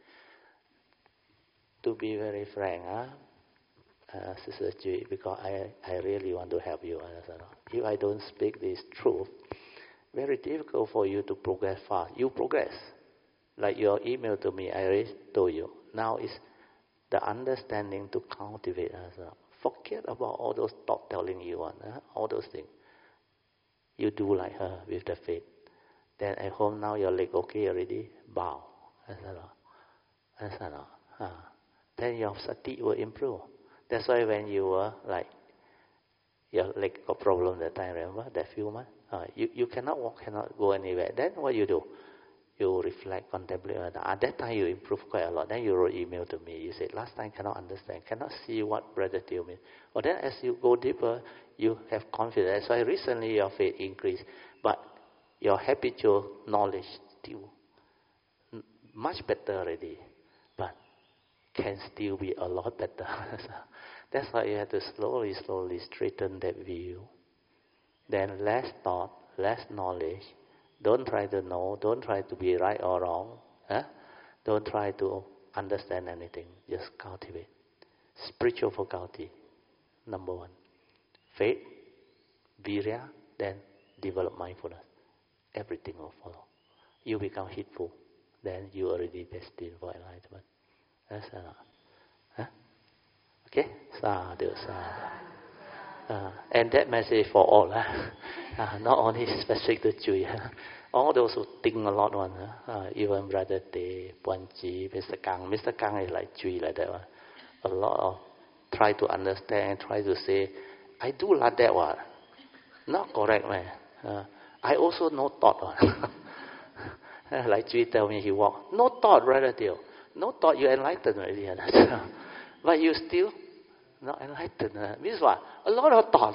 To be very frank, Sister Jui, because I really want to help you. If I don't speak this truth, very difficult for you to progress fast. You progress. Like your email to me, I already told you. Now is the understanding to cultivate. Forget about all those thoughts telling you all those things. You do like her with the faith. Then at home now your leg okay already? Bow. Then your sati will improve. That's why when you were like, your leg got problem that time, remember? That few months? You cannot walk, cannot go anywhere. Then what you do? You reflect, contemplate. At that time you improve quite a lot. Then you wrote email to me. You said, last time cannot understand, cannot see what Brother Teo means. Or then as you go deeper, you have confidence. That's why recently your faith increased. But your habitual knowledge still much better already. But can still be a lot better. That's why you have to slowly straighten that view. Then less thought, less knowledge. Don't try to know. Don't try to be right or wrong. Don't try to understand anything. Just cultivate. Spiritual faculty, number one. Faith, virya, then develop mindfulness. Everything will follow. You become heedful. Then you already destined for enlightenment. That's enough. Okay? Sadhu, sadhu. And that message for all. Not only specific to Chui. All those who think a lot one. Even Brother Te, Puan Chi, Mr. Kang. Mr. Kang is like Chui, like that one. A lot of try to understand, try to say, I do like that one. Not correct, man. I also no thought one. Like Chui tell me he walk. No thought, Brother Teo. No thought, you enlightened already. But you still not enlightened. Means what? A lot of thought.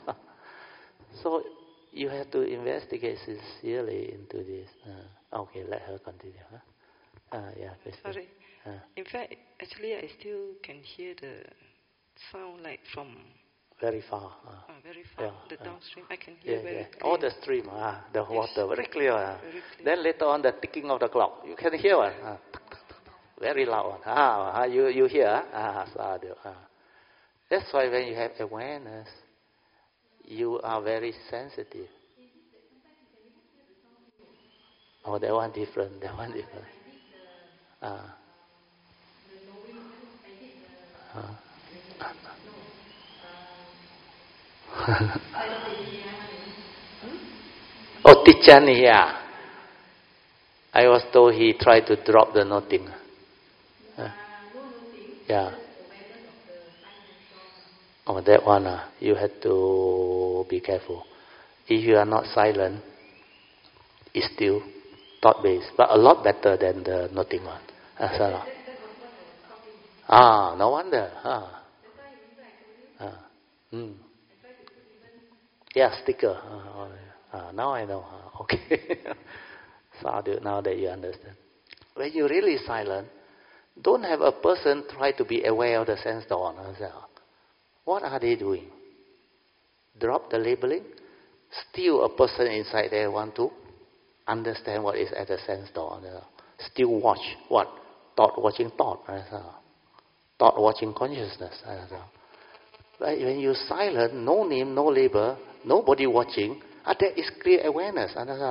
So you have to investigate sincerely into this. Okay, let her continue. Please. Sorry. In fact, actually, I still can hear the sound like from very far. Very far. The downstream, I can hear very clear. All the stream, the water, very clear. Very clear. Then later on, the ticking of the clock, you can hear one. Very loud one. You hear? Sadhu. That's why when you have awareness, you are very sensitive. Oh, that one different. Oh, Tichani, yeah. I was told he tried to drop the noting. Yeah. Oh, that one, you have to be careful. If you are not silent, it's still thought-based, but a lot better than the noting one. No wonder. Yeah, sticker. Now I know. Okay. Sadhu, now that you understand. When you're really silent, don't have a person try to be aware of the sense door. What are they doing? Drop the labeling? Still a person inside there want to understand what is at the sense door. Still watch what? Thought watching thought. Thought watching consciousness. But when you're silent, no name, no label, nobody watching, that is clear awareness.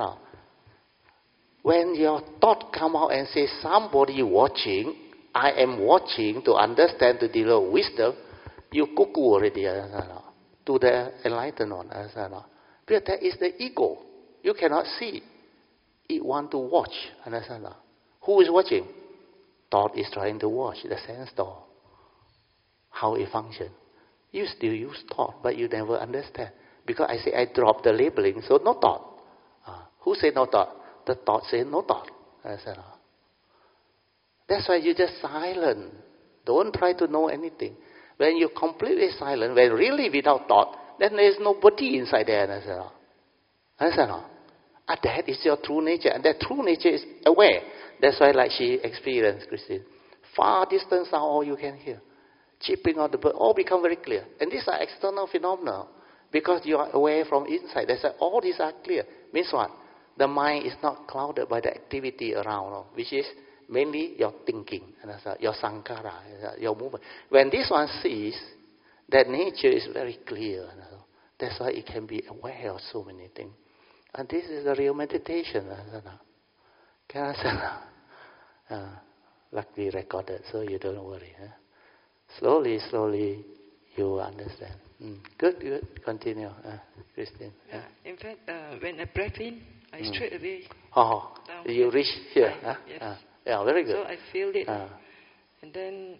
When your thought come out and say somebody watching, I am watching to understand, to develop wisdom, you cuckoo already to the enlightened one. Because that is the ego. You cannot see. It want to watch. Who is watching? Thought is trying to watch the sense door. How it functions. You still use thought, but you never understand. Because I say I drop the labeling, so no thought. Who say no thought? The thought say no thought. That's why you just silent. Don't try to know anything. When you're completely silent, when really without thought, then there's nobody inside there. Understand? That is your true nature. And that true nature is aware. That's why like she experienced, Christine. Far distance now all you can hear. Chipping out the bird, all become very clear. And these are external phenomena. Because you are aware from inside. That's why all these are clear. Means what? The mind is not clouded by the activity around, which is mainly your thinking, your sankhara, your movement. When this one sees, that nature is very clear. That's why it can be aware of so many things. And this is the real meditation. Can I say? Luckily recorded, so you don't worry. Slowly, you will understand. Good. Continue, Christine. Yeah. In fact, when I breathe in, I straight away. You reach here. Yes. Yeah, very good. So I feel it. And then,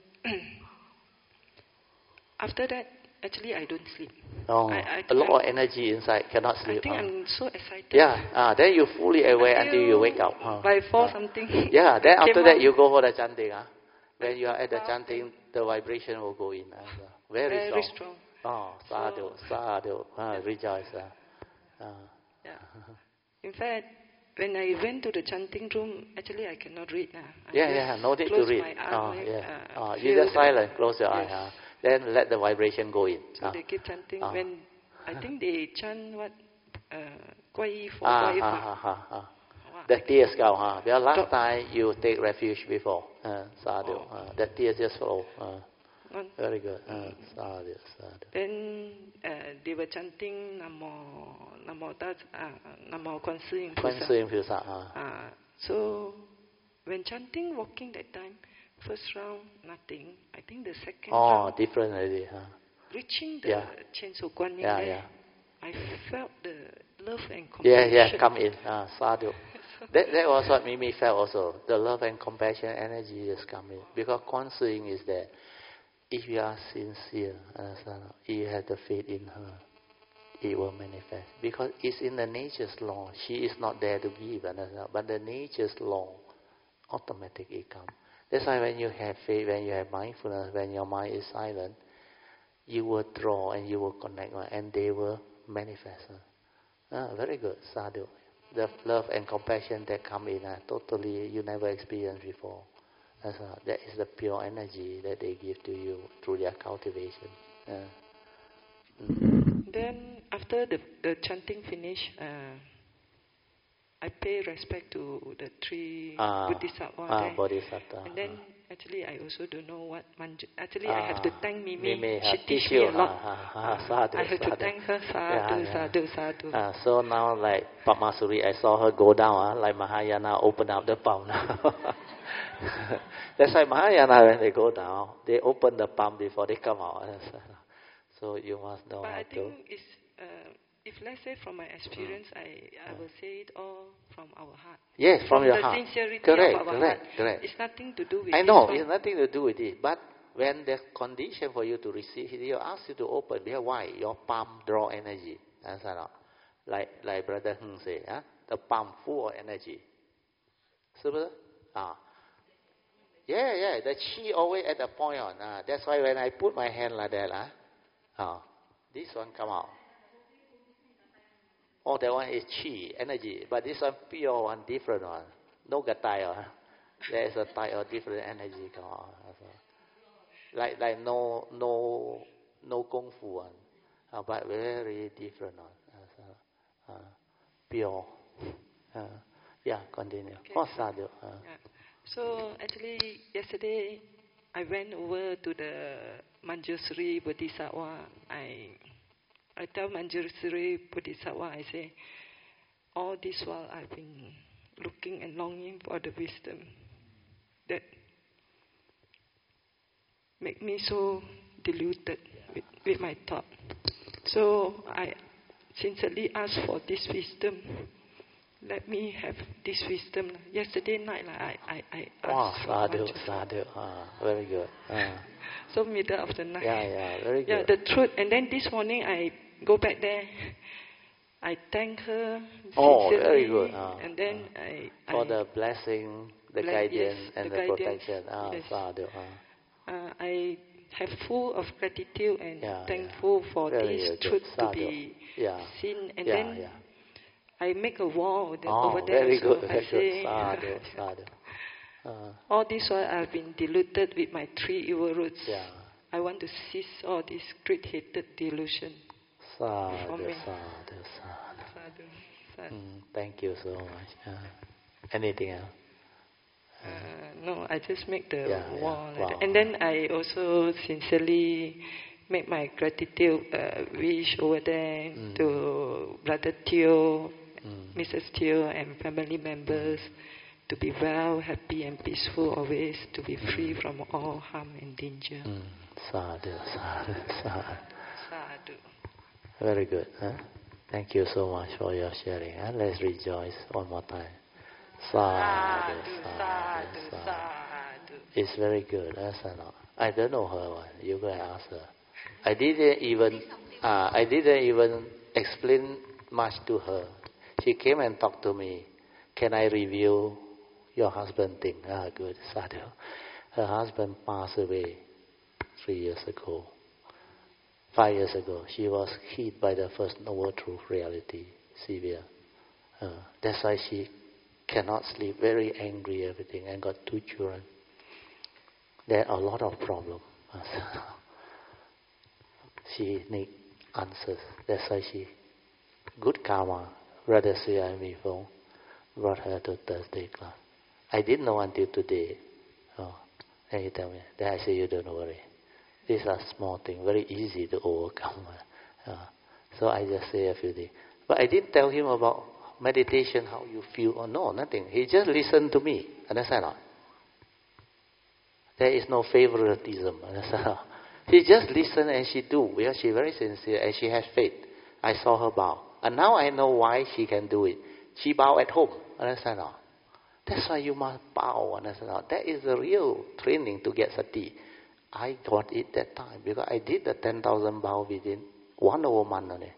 after that, actually I don't sleep. A lot of energy inside, cannot sleep. I think I'm so excited. Yeah, then you fully aware until you wake up. By 4 something. Yeah, then after that you go for the chanting. When you are at the chanting, the vibration will go in. Very strong. Sadhu, rejoice. Yeah. In fact, when I went to the chanting room, actually I cannot read. No need to read. You just silent, close your eye. Then let the vibration go in. So they keep chanting. When I think they chant what? Guai Fa. The tears come. Because last time you take refuge before. Sadhu. The tears just flow. Very good. Sadhu. Then they were chanting Namo Kuan Yin Pusa. So when chanting, walking that time, first round nothing. I think the second round. Different already. Reaching the Chen Su Guan Yin there, I felt the love and compassion. Yeah, come in. Sadhu. That was what Mimi felt also. The love and compassion energy is coming. Because Kuan Yin is there. If you are sincere, you have the faith in her, it will manifest. Because it's in the nature's law. She is not there to give, but the nature's law, automatically it comes. That's why when you have faith, when you have mindfulness, when your mind is silent, you will draw and you will connect, and they will manifest. Very good, Sadhu. The love and compassion that come in, totally you never experienced before. That is the pure energy that they give to you through their cultivation. Then after the chanting finish, I pay respect to the 3 Bodhisattva. And then actually I also don't know what actually I have to thank Mimi. She teach me a lot. Sadhu, I have to thank her. Sadhu. So now like Padmasuri, I saw her go down like Mahayana open up the palm. That's why Mahayana, when they go down, they open the palm before they come out. So you must know but how I to. think it's, if let's say from my experience, I will say it all from our heart. Yes, from your heart. The sincerity correct, of our correct, heart. correct. It's nothing to do with I know, this it's nothing to do with it. But when the condition for you to receive it, you ask you to open. Because why? Your palm draw energy. Like Brother Heng say, the palm full of energy. Super? The chi always at the point on. That's why when I put my hand like that, This one come out. Oh, that one is chi, energy. But this one pure one, different one. No gattai. There is a type of different energy come out. Like no kung fu one. But very different one. Pure. Yeah, continue. Okay. So actually, yesterday I went over to the Manjusri Bodhisattva. I tell Manjusri Bodhisattva, I say, all this while I've been looking and longing for the wisdom that make me so deluded with my thought. So I sincerely ask for this wisdom. Let me have this wisdom. Yesterday night, I asked for sadhu. Very good. So middle of the night. Yeah, very good. Yeah, the truth. And then this morning, I go back there. I thank her sincerely. Very good. And then for the blessing, the guidance, and the protection. Yes. Sadhu. I have full of gratitude and thankful for this truth to be seen. And then I make a wall over there. Very good. I say, sadhu. All this while I've been deluded with my 3 evil roots. Yeah. I want to cease all this great-hated delusion. Sadhu. Thank you so much. Anything else? No, I just make the wall. And then I also sincerely make my gratitude wish over there to Brother Teo, Mrs. Teo, and family members to be well, happy, and peaceful always, to be free from all harm and danger. Sadhu. Sadhu. Very good. Thank you so much for your sharing. Let's rejoice one more time. Sadhu. It's very good. I don't know her one. You go and ask her. I didn't even explain much to her. She came and talked to me. Can I review your husband thing? Good. Sadhu. Her husband passed away 3 years ago. 5 years ago. She was hit by the first noble truth reality. Severe. That's why she cannot sleep. Very angry, everything. And got 2 children. There are a lot of problems. She needs answers. That's why she, good karma, Brother Sri Mifong brought her to Thursday class. I didn't know until today. Then he tell me. Then I say, you don't worry. These are small things, very easy to overcome. So I just say a few things. But I didn't tell him about meditation, how you feel, or no, nothing. He just listened to me. Understand or not? There is no favoritism. Understand or not? She just listened and she do. Because she's very sincere and she has faith. I saw her bow. And now I know why she can do it. She bow at home. Understand or not? That's why you must bow. Understand or not? That is the real training to get sati. I got it that time. Because I did the 10,000 bow within 1 hour month only.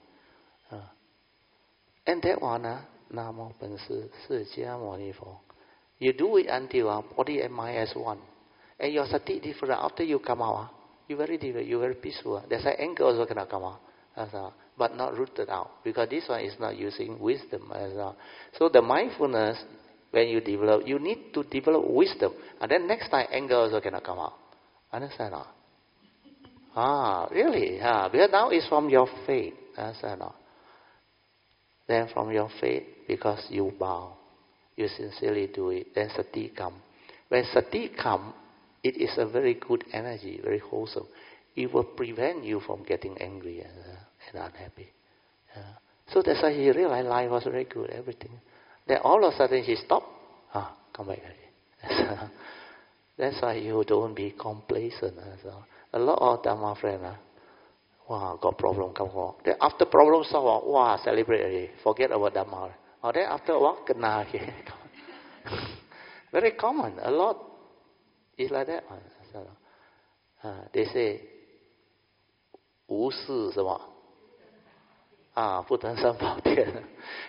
And that one, Namo Pansi Sijia Moni Fo. You do it until body and mind as one. And your sati different. After you come out, you're very different, you're very peaceful. That's why anger also cannot come out. But not rooted out. Because this one is not using wisdom. So the mindfulness, when you develop, you need to develop wisdom. And then next time, anger also cannot come out. Understand or really? Because now it's from your faith. Understand or Then from your faith, because you bow, you sincerely do it, then sati come. When sati come, it is a very good energy, very wholesome. It will prevent you from getting angry and unhappy. So that's why he realized life was very good, everything. Then all of a sudden he stopped. Come back again. That's why you don't be complacent. A lot of Dhamma friends, got problem, come on. Then after problem solved, celebrate already. Forget about Dhamma. Or then after a while, kena again. Very common. A lot is like that. They say, 无事什么不登三宝殿.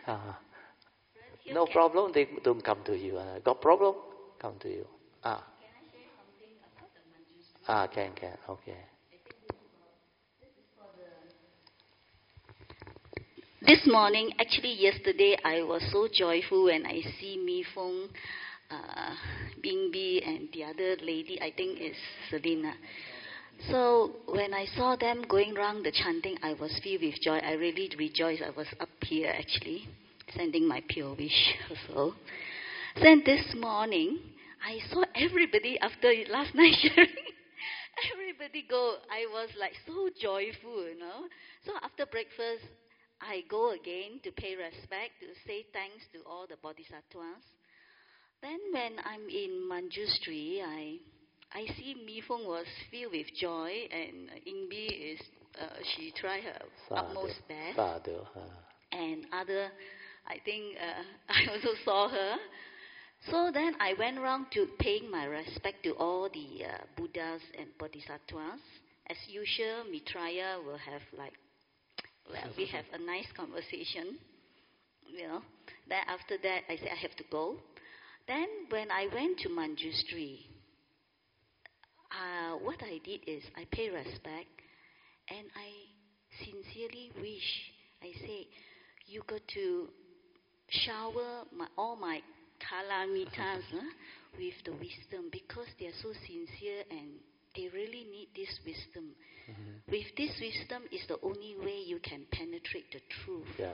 No problem, they don't come to you. Got problem, come to you. Can I share something about the Manjushri? Can. Okay. this morning, actually yesterday, I was so joyful when I see Mi Fong, Bing Bi, and the other lady, I think is Selina. So when I saw them going around the chanting, I was filled with joy. I really rejoiced. I was up here actually, sending my pure wish also. Then this morning, I saw everybody after last night sharing. Everybody go. I was like so joyful, you know. So after breakfast, I go again to pay respect, to say thanks to all the bodhisattvas. Then when I'm in Manjushri, I see Mi Fong was filled with joy, and Ingbi is, she tried her utmost best. And other, I think, I also saw her. So then I went around to paying my respect to all the Buddhas and Bodhisattvas. As usual, Mitraya will have we have a nice conversation, you know. Then after that, I said I have to go. Then when I went to Manjushri, what I did is I pay respect and I sincerely wish, I say, you got to shower all my kalamitas with the wisdom, because they are so sincere and they really need this wisdom. Mm-hmm. With this wisdom is the only way you can penetrate the truth. Yeah.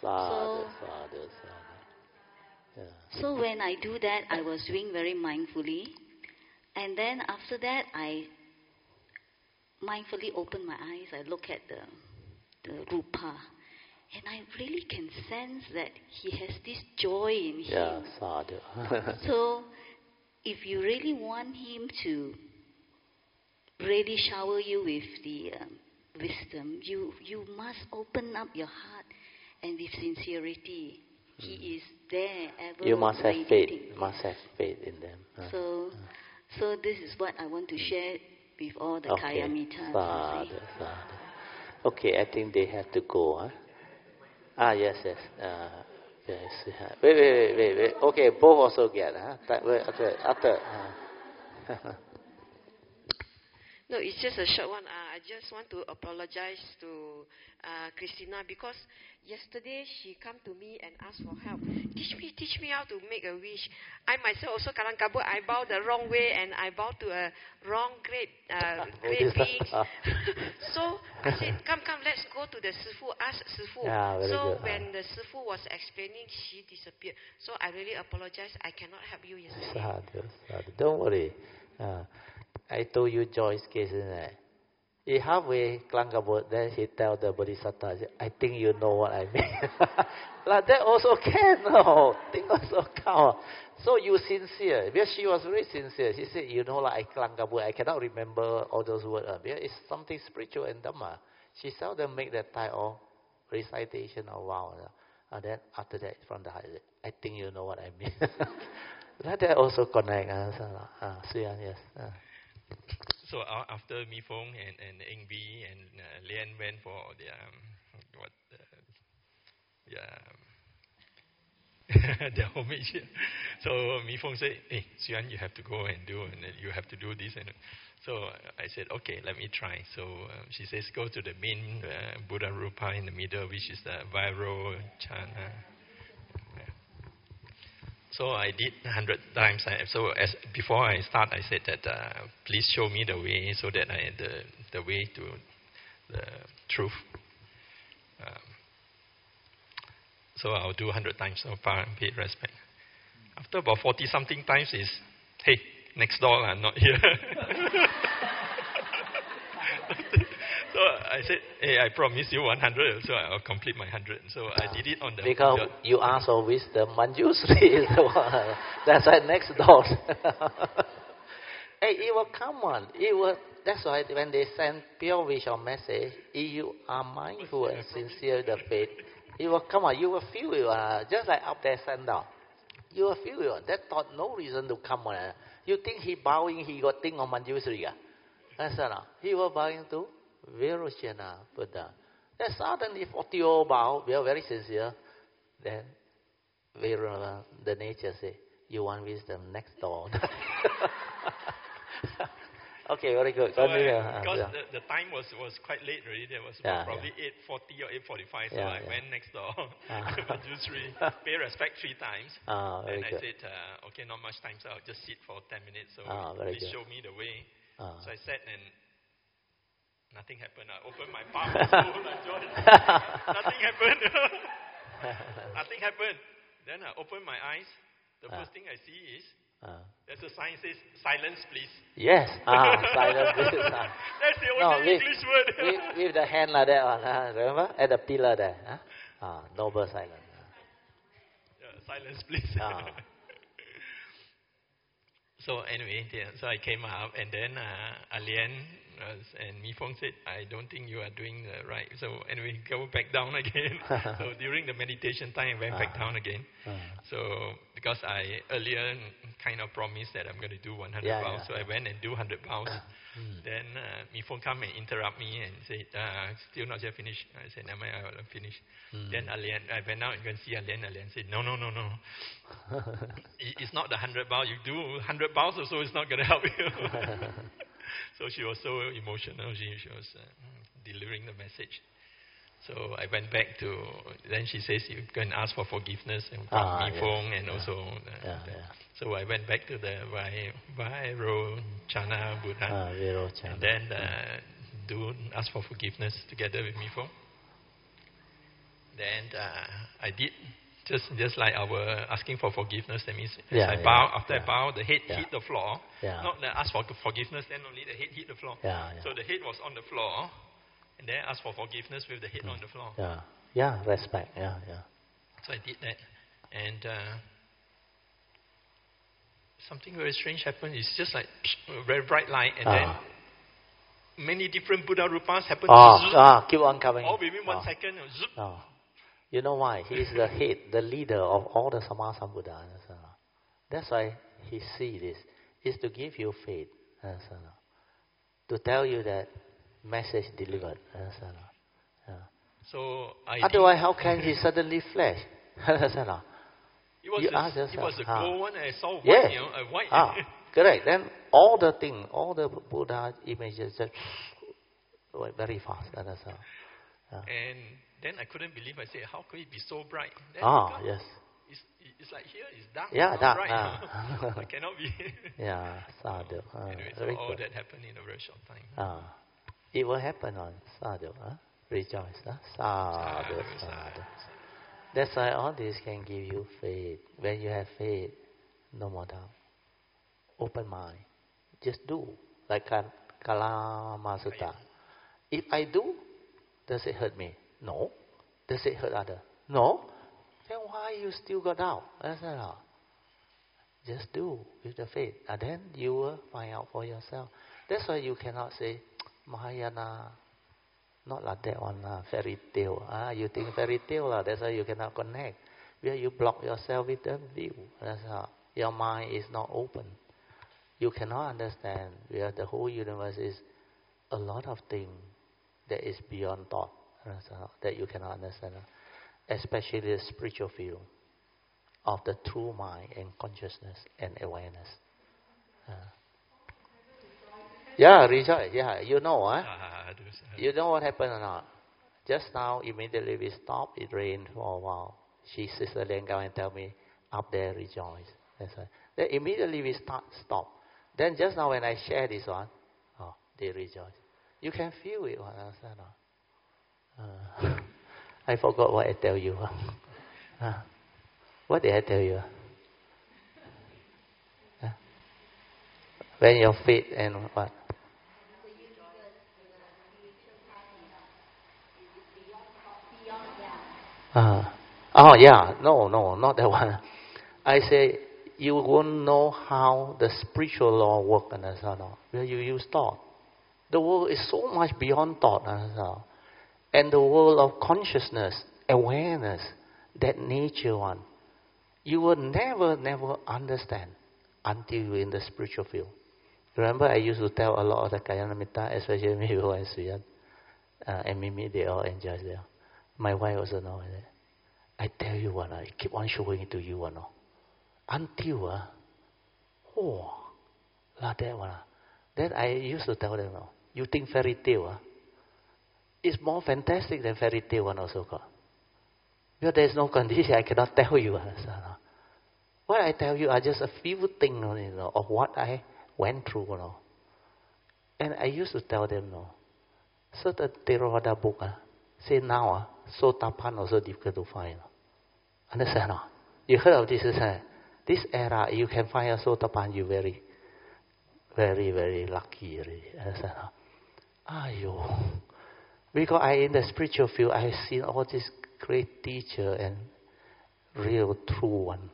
So when I do that, I was doing very mindfully. And then after that, I mindfully open my eyes. I look at the Rupa. And I really can sense that he has this joy in him. So if you really want him to really shower you with the wisdom, you must open up your heart, and with sincerity. He is there ever. You must have faith. Must have faith in them. So this is what I want to share with all the Kayamitas. Okay, I think they have to go. Yes. Yes. Wait. Okay, both also get. After. No, it's just a short one. I just want to apologize to Christina, because yesterday she come to me and asked for help. Teach me how to make a wish. I myself also kalang kabut. I bow the wrong way and I bow to a wrong great being. So I said, come, let's go to the Sifu. Ask Sifu. So when the Sifu was explaining, she disappeared. So I really apologize. I cannot help you yesterday. Sadhu. Don't worry. I told you Joy's case, isn't it? He halfway klangabut, then he tell the Bodhisattva, I think you know what I mean. Like that also can, no. Think also count. So you sincere. Because she was very sincere. She said, you know, like I klangabut, I cannot remember all those words. Because it's something spiritual and Dhamma. She seldom make that type of recitation or vow. And then after that, from the heart, I think you know what I mean. Like that also connect. Yes. So after Mi Fong and Eng Bi and Lian went for their their homage. So Mi Fong said, "Hey, Xuan, you have to go and do, and you have to do this." And so I said, "Okay, let me try." So she says, "Go to the main Buddha Rupa in the middle, which is the Vairo Chana." So I did 100 times. So as before I start, I said that please show me the way, so that the way to the truth. So I'll do 100 times so far and pay respect. After about 40-something times is, hey, next door, I'm not here. So I said, hey, I promise you 100, so I'll complete my 100. So I did it on the... Because you ask for wisdom, Manjushri is the one. That's why next door. Hey, it will come on. That's why when they send pure wish or message, if you are mindful and sincere the faith, it will come on. You will feel it. Just like up there send down. You will feel it. That thought, no reason to come on. You think he bowing, he got thing on Manjushri. That's not. He was bowing to Vairochana Buddha. Then suddenly 40 bow, we are very sincere. Then the nature say, you want wisdom next door. Okay, very good. So because the time was quite late already. There was probably 8:40 or 8:45. So I went next door to Manjushri, pay respect 3 times. And I said, okay, not much time, so I'll just sit for 10 minutes. So please show me the way. So I sat and nothing happened. I opened my palm and so nothing happened. Nothing happened. Then I opened my eyes. The first thing I see is there's a sign says silence, please. Yes. Silence, please. That's the only English word. With the hand like that one. Remember? At the pillar there. Noble silence. Silence, please. So anyway, so I came up, and then Alien and Mi Fong said, I don't think you are doing right. So anyway, go back down again. So during the meditation time, I went back down again. So because I earlier kind of promised that I'm going to do 100 bows, so I went and do 100 bows. Then Mi Fong come and interrupt me and said, still not yet finished. I said, never mind, I will finish. Then Alien, I went out and go and see Alien. Alien said, no. It's not the 100 bows. You do 100 bows also, it's not going to help you. So she was so emotional. She was delivering the message. So I went back to, then she says, you can ask for forgiveness from Mi Fong and also. So I went back to the Vairochana Buddha. And then ask for forgiveness together with Mi Fong. Then I did. Just like our asking for forgiveness, that means I bow. After I bow, the head hit the floor. Not ask for forgiveness, then only the head hit the floor. So the head was on the floor, and then ask for forgiveness with the head on the floor. Respect. So I did that, and something very strange happened. It's just like a very bright light, and then many different Buddha rupas happened. Keep on coming. All within 1 second. You know why? He is the head, the leader of all the Sammasambuddha. That's why he sees this. Is to give you faith. To tell you that message delivered. So otherwise, how can he suddenly flash? It was a gold one. I saw white. Correct. Then all the Buddha images just went very fast. And then I couldn't believe. I said, how could it be so bright? Then yes. It's like here, it's dark. Dark. Bright. It cannot be. Sadhu. Anyway, so all that happened in a very short time. It will happen on sadhu. Rejoice. Sadhu. That's why all this can give you faith. When you have faith, no more doubt. Open mind. Just do. Like Kalama Sutta. If I do, does it hurt me? No. Does it hurt others? No. Then why you still got doubt? Just do with the faith. And then you will find out for yourself. That's why you cannot say, Mahayana, not like that one, fairy tale. You think fairy tale, that's why you cannot connect. Where you block yourself with the view. That's how. Your mind is not open. You cannot understand where the whole universe is a lot of things that is beyond thought. That you cannot understand. Especially the spiritual view of the true mind and consciousness and awareness. Rejoice. You know, you know what happened or not? Just now, immediately we stopped. It rained for a while. Sister Lenga and tell me, up there, rejoice. That's right. Then immediately we stop. Then just now when I share this one, they rejoice. You can feel it. I forgot what I tell you. What did I tell you? When your feet and what? No, not that one. I say you won't know how the spiritual law works, where you use thought. The world is so much beyond thought, and the world of consciousness, awareness, that nature one, you will never understand until you're in the spiritual field. Remember, I used to tell a lot of the Kalyana, especially Miho and Suyan, and Mimi, they all enjoy there. My wife also knows that. I tell you what, I keep on showing it to you, until, like that one. Then I used to tell them, you think fairy tale, it's more fantastic than fairy tale one also got. Because there's no condition, I cannot tell you. What I tell you are just a few things of what I went through. And I used to tell them, so the Theravada book, say now, Sotapan also difficult to find. Understand? You heard of this? This era, you can find a Sotapan, you very, very, very lucky. Understand? Because I in the spiritual field, I have seen all these great teacher and real true one.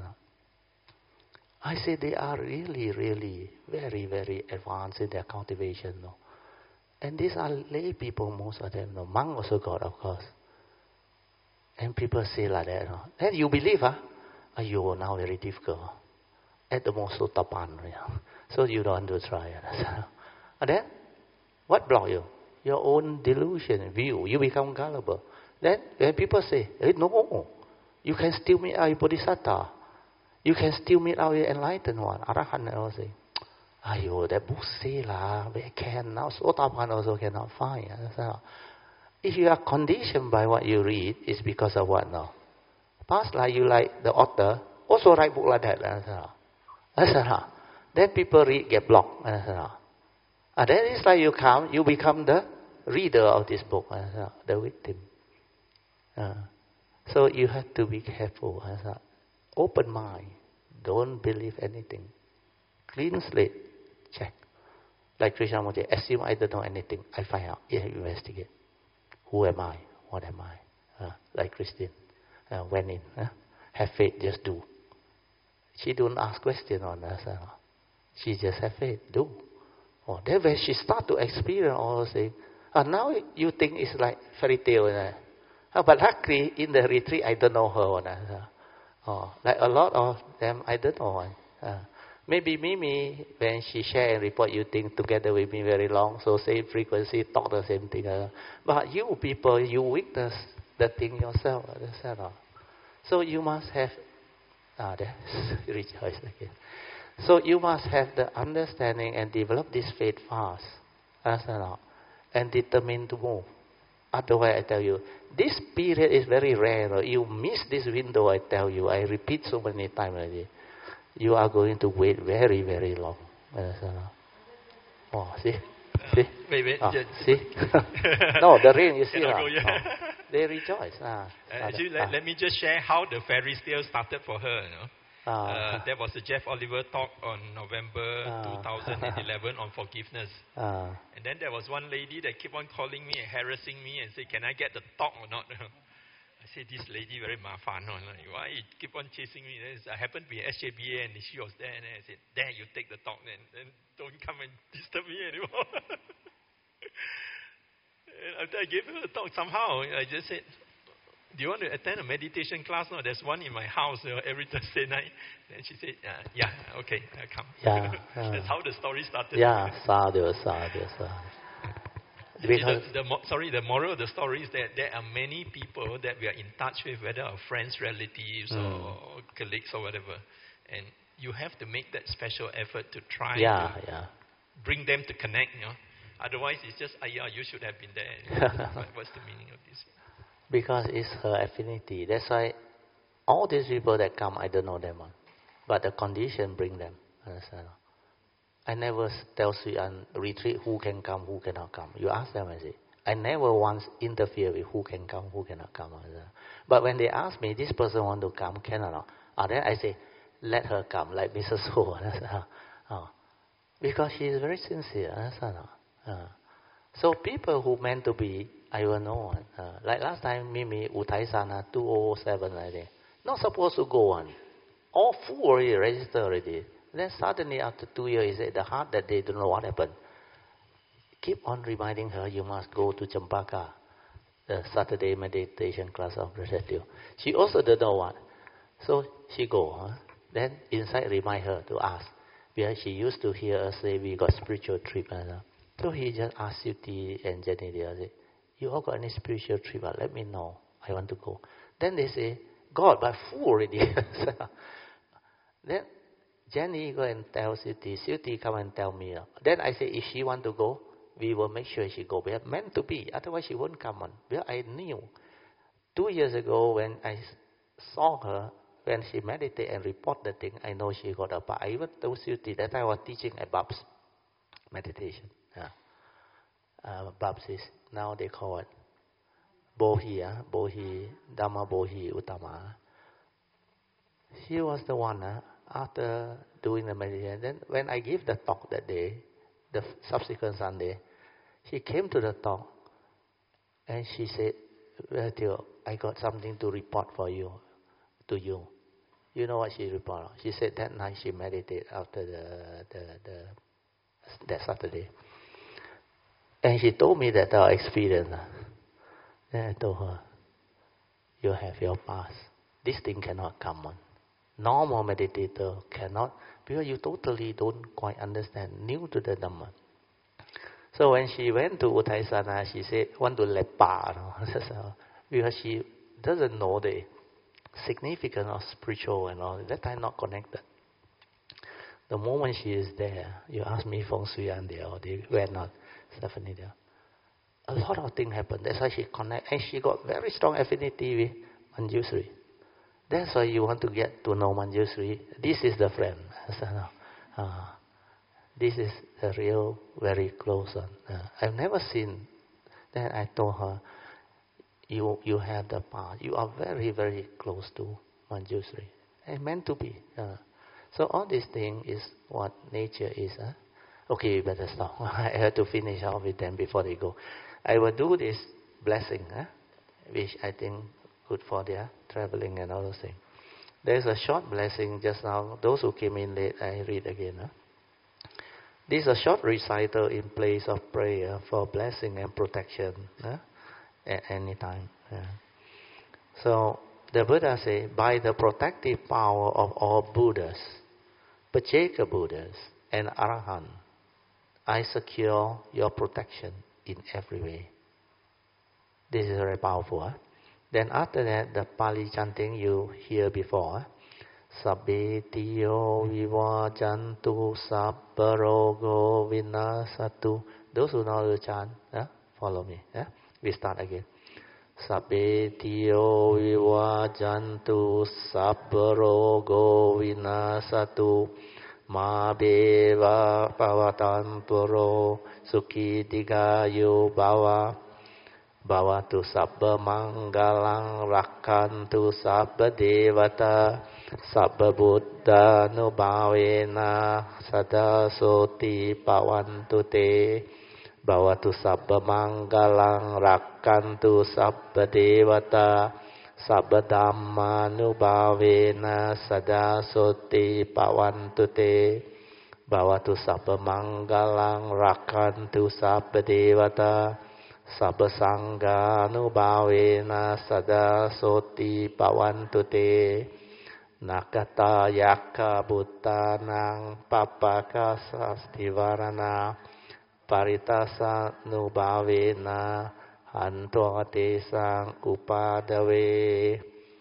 I say they are really, really very, very advanced in their cultivation. And these are lay people, most of them. Monk also got, of course. And people say like that. And you believe, you now very difficult. At the most, so tapan. So you don't want to try. And then, what block you? Your own delusion, view. You become gullible. Then, when people say, hey, no, you can still meet our Bodhisattva. You can still meet our enlightened one. Arahant also say, ayo, that book say we can now. Sotapan also cannot find. If you are conditioned by what you read, it's because of what now? Past life you like the author, also write book like that. Then people read, get blocked. And then it's like you become the reader of this book, the victim. So you have to be careful. Open mind. Don't believe anything. Clean slate. Check. Like Krishnamurti, assume I don't know anything. I find out. Yeah, investigate. Who am I? What am I? Like Christine. Went in. Have faith, just do. She don't ask question on us. She just have faith, do. Then when she start to experience all those things, now you think it's like fairy tale. But luckily, in the retreat, I don't know her. Like a lot of them, I don't know. Maybe Mimi, when she share and report, you think together with me very long, so same frequency, talk the same thing. But you people, you witness the thing yourself. So you must have, rejoice again. So you must have the understanding and develop this faith fast. And determined to move. Otherwise, I tell you, this period is very rare. You miss this window, I tell you. I repeat so many times already. You are going to wait very, very long. See? See? Wait. See? No, the rain, you see. They rejoice. Actually, let me just share how the fairy tale started for her. There was a Jeff Oliver talk on November 2011 on forgiveness. And then there was one lady that kept on calling me and harassing me and said, can I get the talk or not? I said, this lady very mafan. Why you keep on chasing me? I happened to be at SJBA and she was there. And I said, there, you take the talk then don't come and disturb me anymore. And after I gave her the talk, somehow I just said, do you want to attend a meditation class? No, there's one in my house every Thursday night. And she said, yeah, okay, I'll come. That's how the story started. Sadhu. Because the moral of the story is that there are many people that we are in touch with, whether our friends, relatives, or colleagues or whatever. And you have to make that special effort to try to bring them to connect. Otherwise, it's just, you should have been there. What's the meaning of this? Because it's her affinity. That's why all these people that come, I don't know them. But the condition bring them. Understand? I never tell Sri-An retreat who can come, who cannot come. You ask them, I say. I never once interfere with who can come, who cannot come. But when they ask me, this person want to come, can or not? Then I say, let her come, like Mrs. Ho. Because she is very sincere. So people who meant to be, I will know. Like last time, Mimi, Uthai Sana, 2007, like that. Not supposed to go on. All full already, registered already. Then suddenly after 2 years, he said, the heart that they don't know what happened. Keep on reminding her, you must go to Champaka, the Saturday meditation class of Brother Teo. She also don't know what. So she go. Then inside remind her to ask. Because she used to hear us say, we got spiritual trip. So he just asked Yuti and Jenny the other day, you all got any spiritual trip? Let me know. I want to go. Then they say, God, but full already. Then Jenny go and tell Suti. Suti come and tell me. Then I say, if she want to go, we will make sure she go. We are meant to be. Otherwise, she won't come on. Well, I knew. 2 years ago, when I saw her, when she meditate and report the thing, I know she got a bar. I even told Suti that I was teaching at Babs meditation. Babs is, now they call it Bohi, Bohi, Dhamma Bohi Uttama. She was the one, after doing the meditation. Then when I gave the talk that day, the subsequent Sunday, she came to the talk and she said, well, Theo, I got something to report for you, to you. You know what she reported? She said that night she meditated after that Saturday. And she told me that her experience. Then I told her, you have your past. This thing cannot come on. Normal meditator cannot, because you totally don't quite understand, new to the Dhamma. So when she went to Uttaisana, she said, want to lepa, because she doesn't know the significance of spiritual and all. That time not connected. The moment she is there, you ask me Feng Shui and they went out, Stephanie there. A lot of things happen. That's why she connect, and she got very strong affinity with Manjushri. That's why you want to get to know Manjushri. This is the friend. This is the real, very close one. I've never seen. Then I told her, you have the power. You are very, very close to Manjushri. And meant to be. So all these things is what nature is. Okay, we better stop. I have to finish off with them before they go. I will do this blessing, which I think good for their traveling and all those things. There's a short blessing just now. Those who came in late, I read again. This is a short recital in place of prayer for blessing and protection at any time. So the Buddha said, by the protective power of all Buddhas, Pacceka Buddhas, and Arahant, I secure your protection in every way. This is very powerful. Then after that, the Pali chanting you hear before. Sabbe tiyo vivajantu sabbarogo vinasatu. Those who know the chant, follow me. We start again. Sabbe tiyo vivajantu sabbarogo vinasatu. Ma beva pavatan puro sukhi digayo bhava. Bhavatu sabba mangalang rakkantu sabba devata sabba buddha nubhavena sada soti pavantu te. Bhavatu sabba mangalang rakkantu sabba devata sabba dhamma nubhavena sada soti pavantu te. Bhavatu sabba mangalang rakkantu sabba devata sabba sangha nubhavena sada soti pavantu te. Nakata yakka buttanang papaka sastivarana paritasa nubhavena hanto tesang upadave.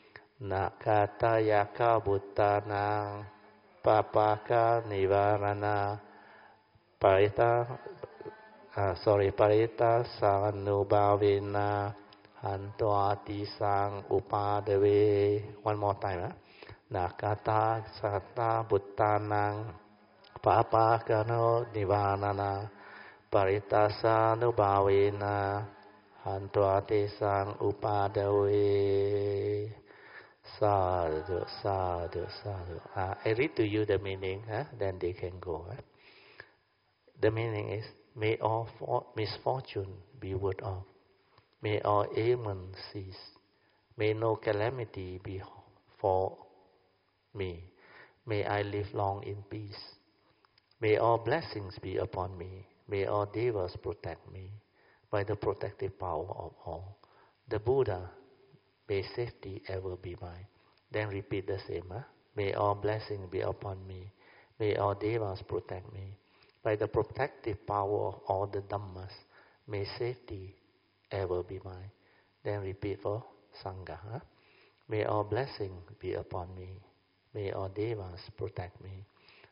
Nakata yakka buttanang papaka nivarana parita sanubhavena hanto atisang upadave. One more time. Nakata satta buttanang papakano nivarana parita sanubhavena hanto atisang upadave. Sadhu, sadhu, sadhu. I read to you the meaning, then they can go. The meaning is, may all misfortune be ward off. May all ailment cease. May no calamity befall me. May I live long in peace. May all blessings be upon me. May all devas protect me by the protective power of all. The Buddha, may safety ever be mine. Then repeat the same. May all blessings be upon me. May all devas protect me by the protective power of all the Dhammas. May safety ever be mine. Then repeat for Sangha. May all blessings be upon me. May all devas protect me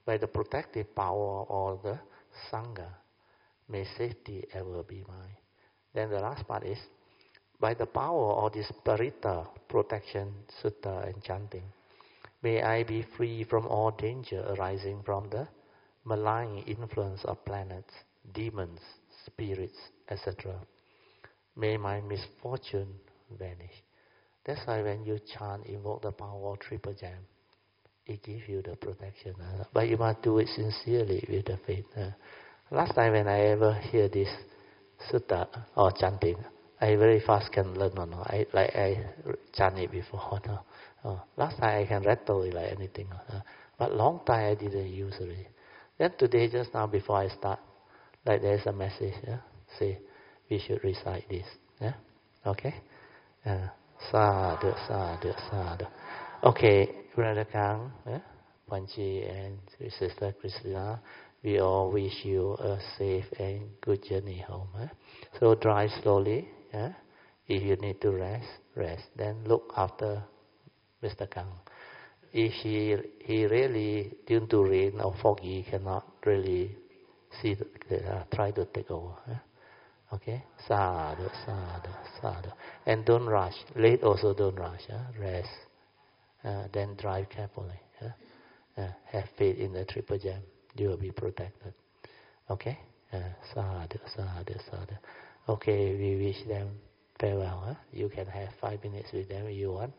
by the protective power or the Sangha, may safety ever be mine. Then the last part is, by the power of this Parita protection sutta and chanting, may I be free from all danger arising from the malign influence of planets, demons, spirits, etc. May my misfortune vanish. That's why when you chant, invoke the power of Triple Gem, it gives you the protection. But you must do it sincerely with the faith. Last time when I ever hear this sutta or chanting, I very fast can learn. I chant it before. Last time I can rattle it like anything. But long time I didn't use it. Then today, just now before I start, like there's a message. Say, we should recite this. Okay? Sadhu, sadhu, sadhu. Okay, Brother Kang, Panchi and Sister Christina, we all wish you a safe and good journey home. So drive slowly. If you need to rest, rest. Then look after Mr. Kang. If he really, due to rain or foggy, cannot really see, try to take over. Okay? Sadhu, sadhu, sadhu. And don't rush. Late also don't rush. Rest. Then drive carefully. Have faith in the Triple Gem. You will be protected. Okay? Sadhu, sadhu, sadhu. Okay, we wish them farewell. You can have 5 minutes with them if you want.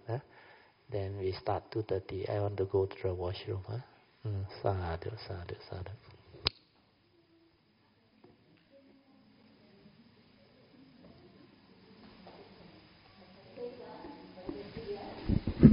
Then we start 2:30. I want to go to the washroom. Sadhu, sadhu, sadhu.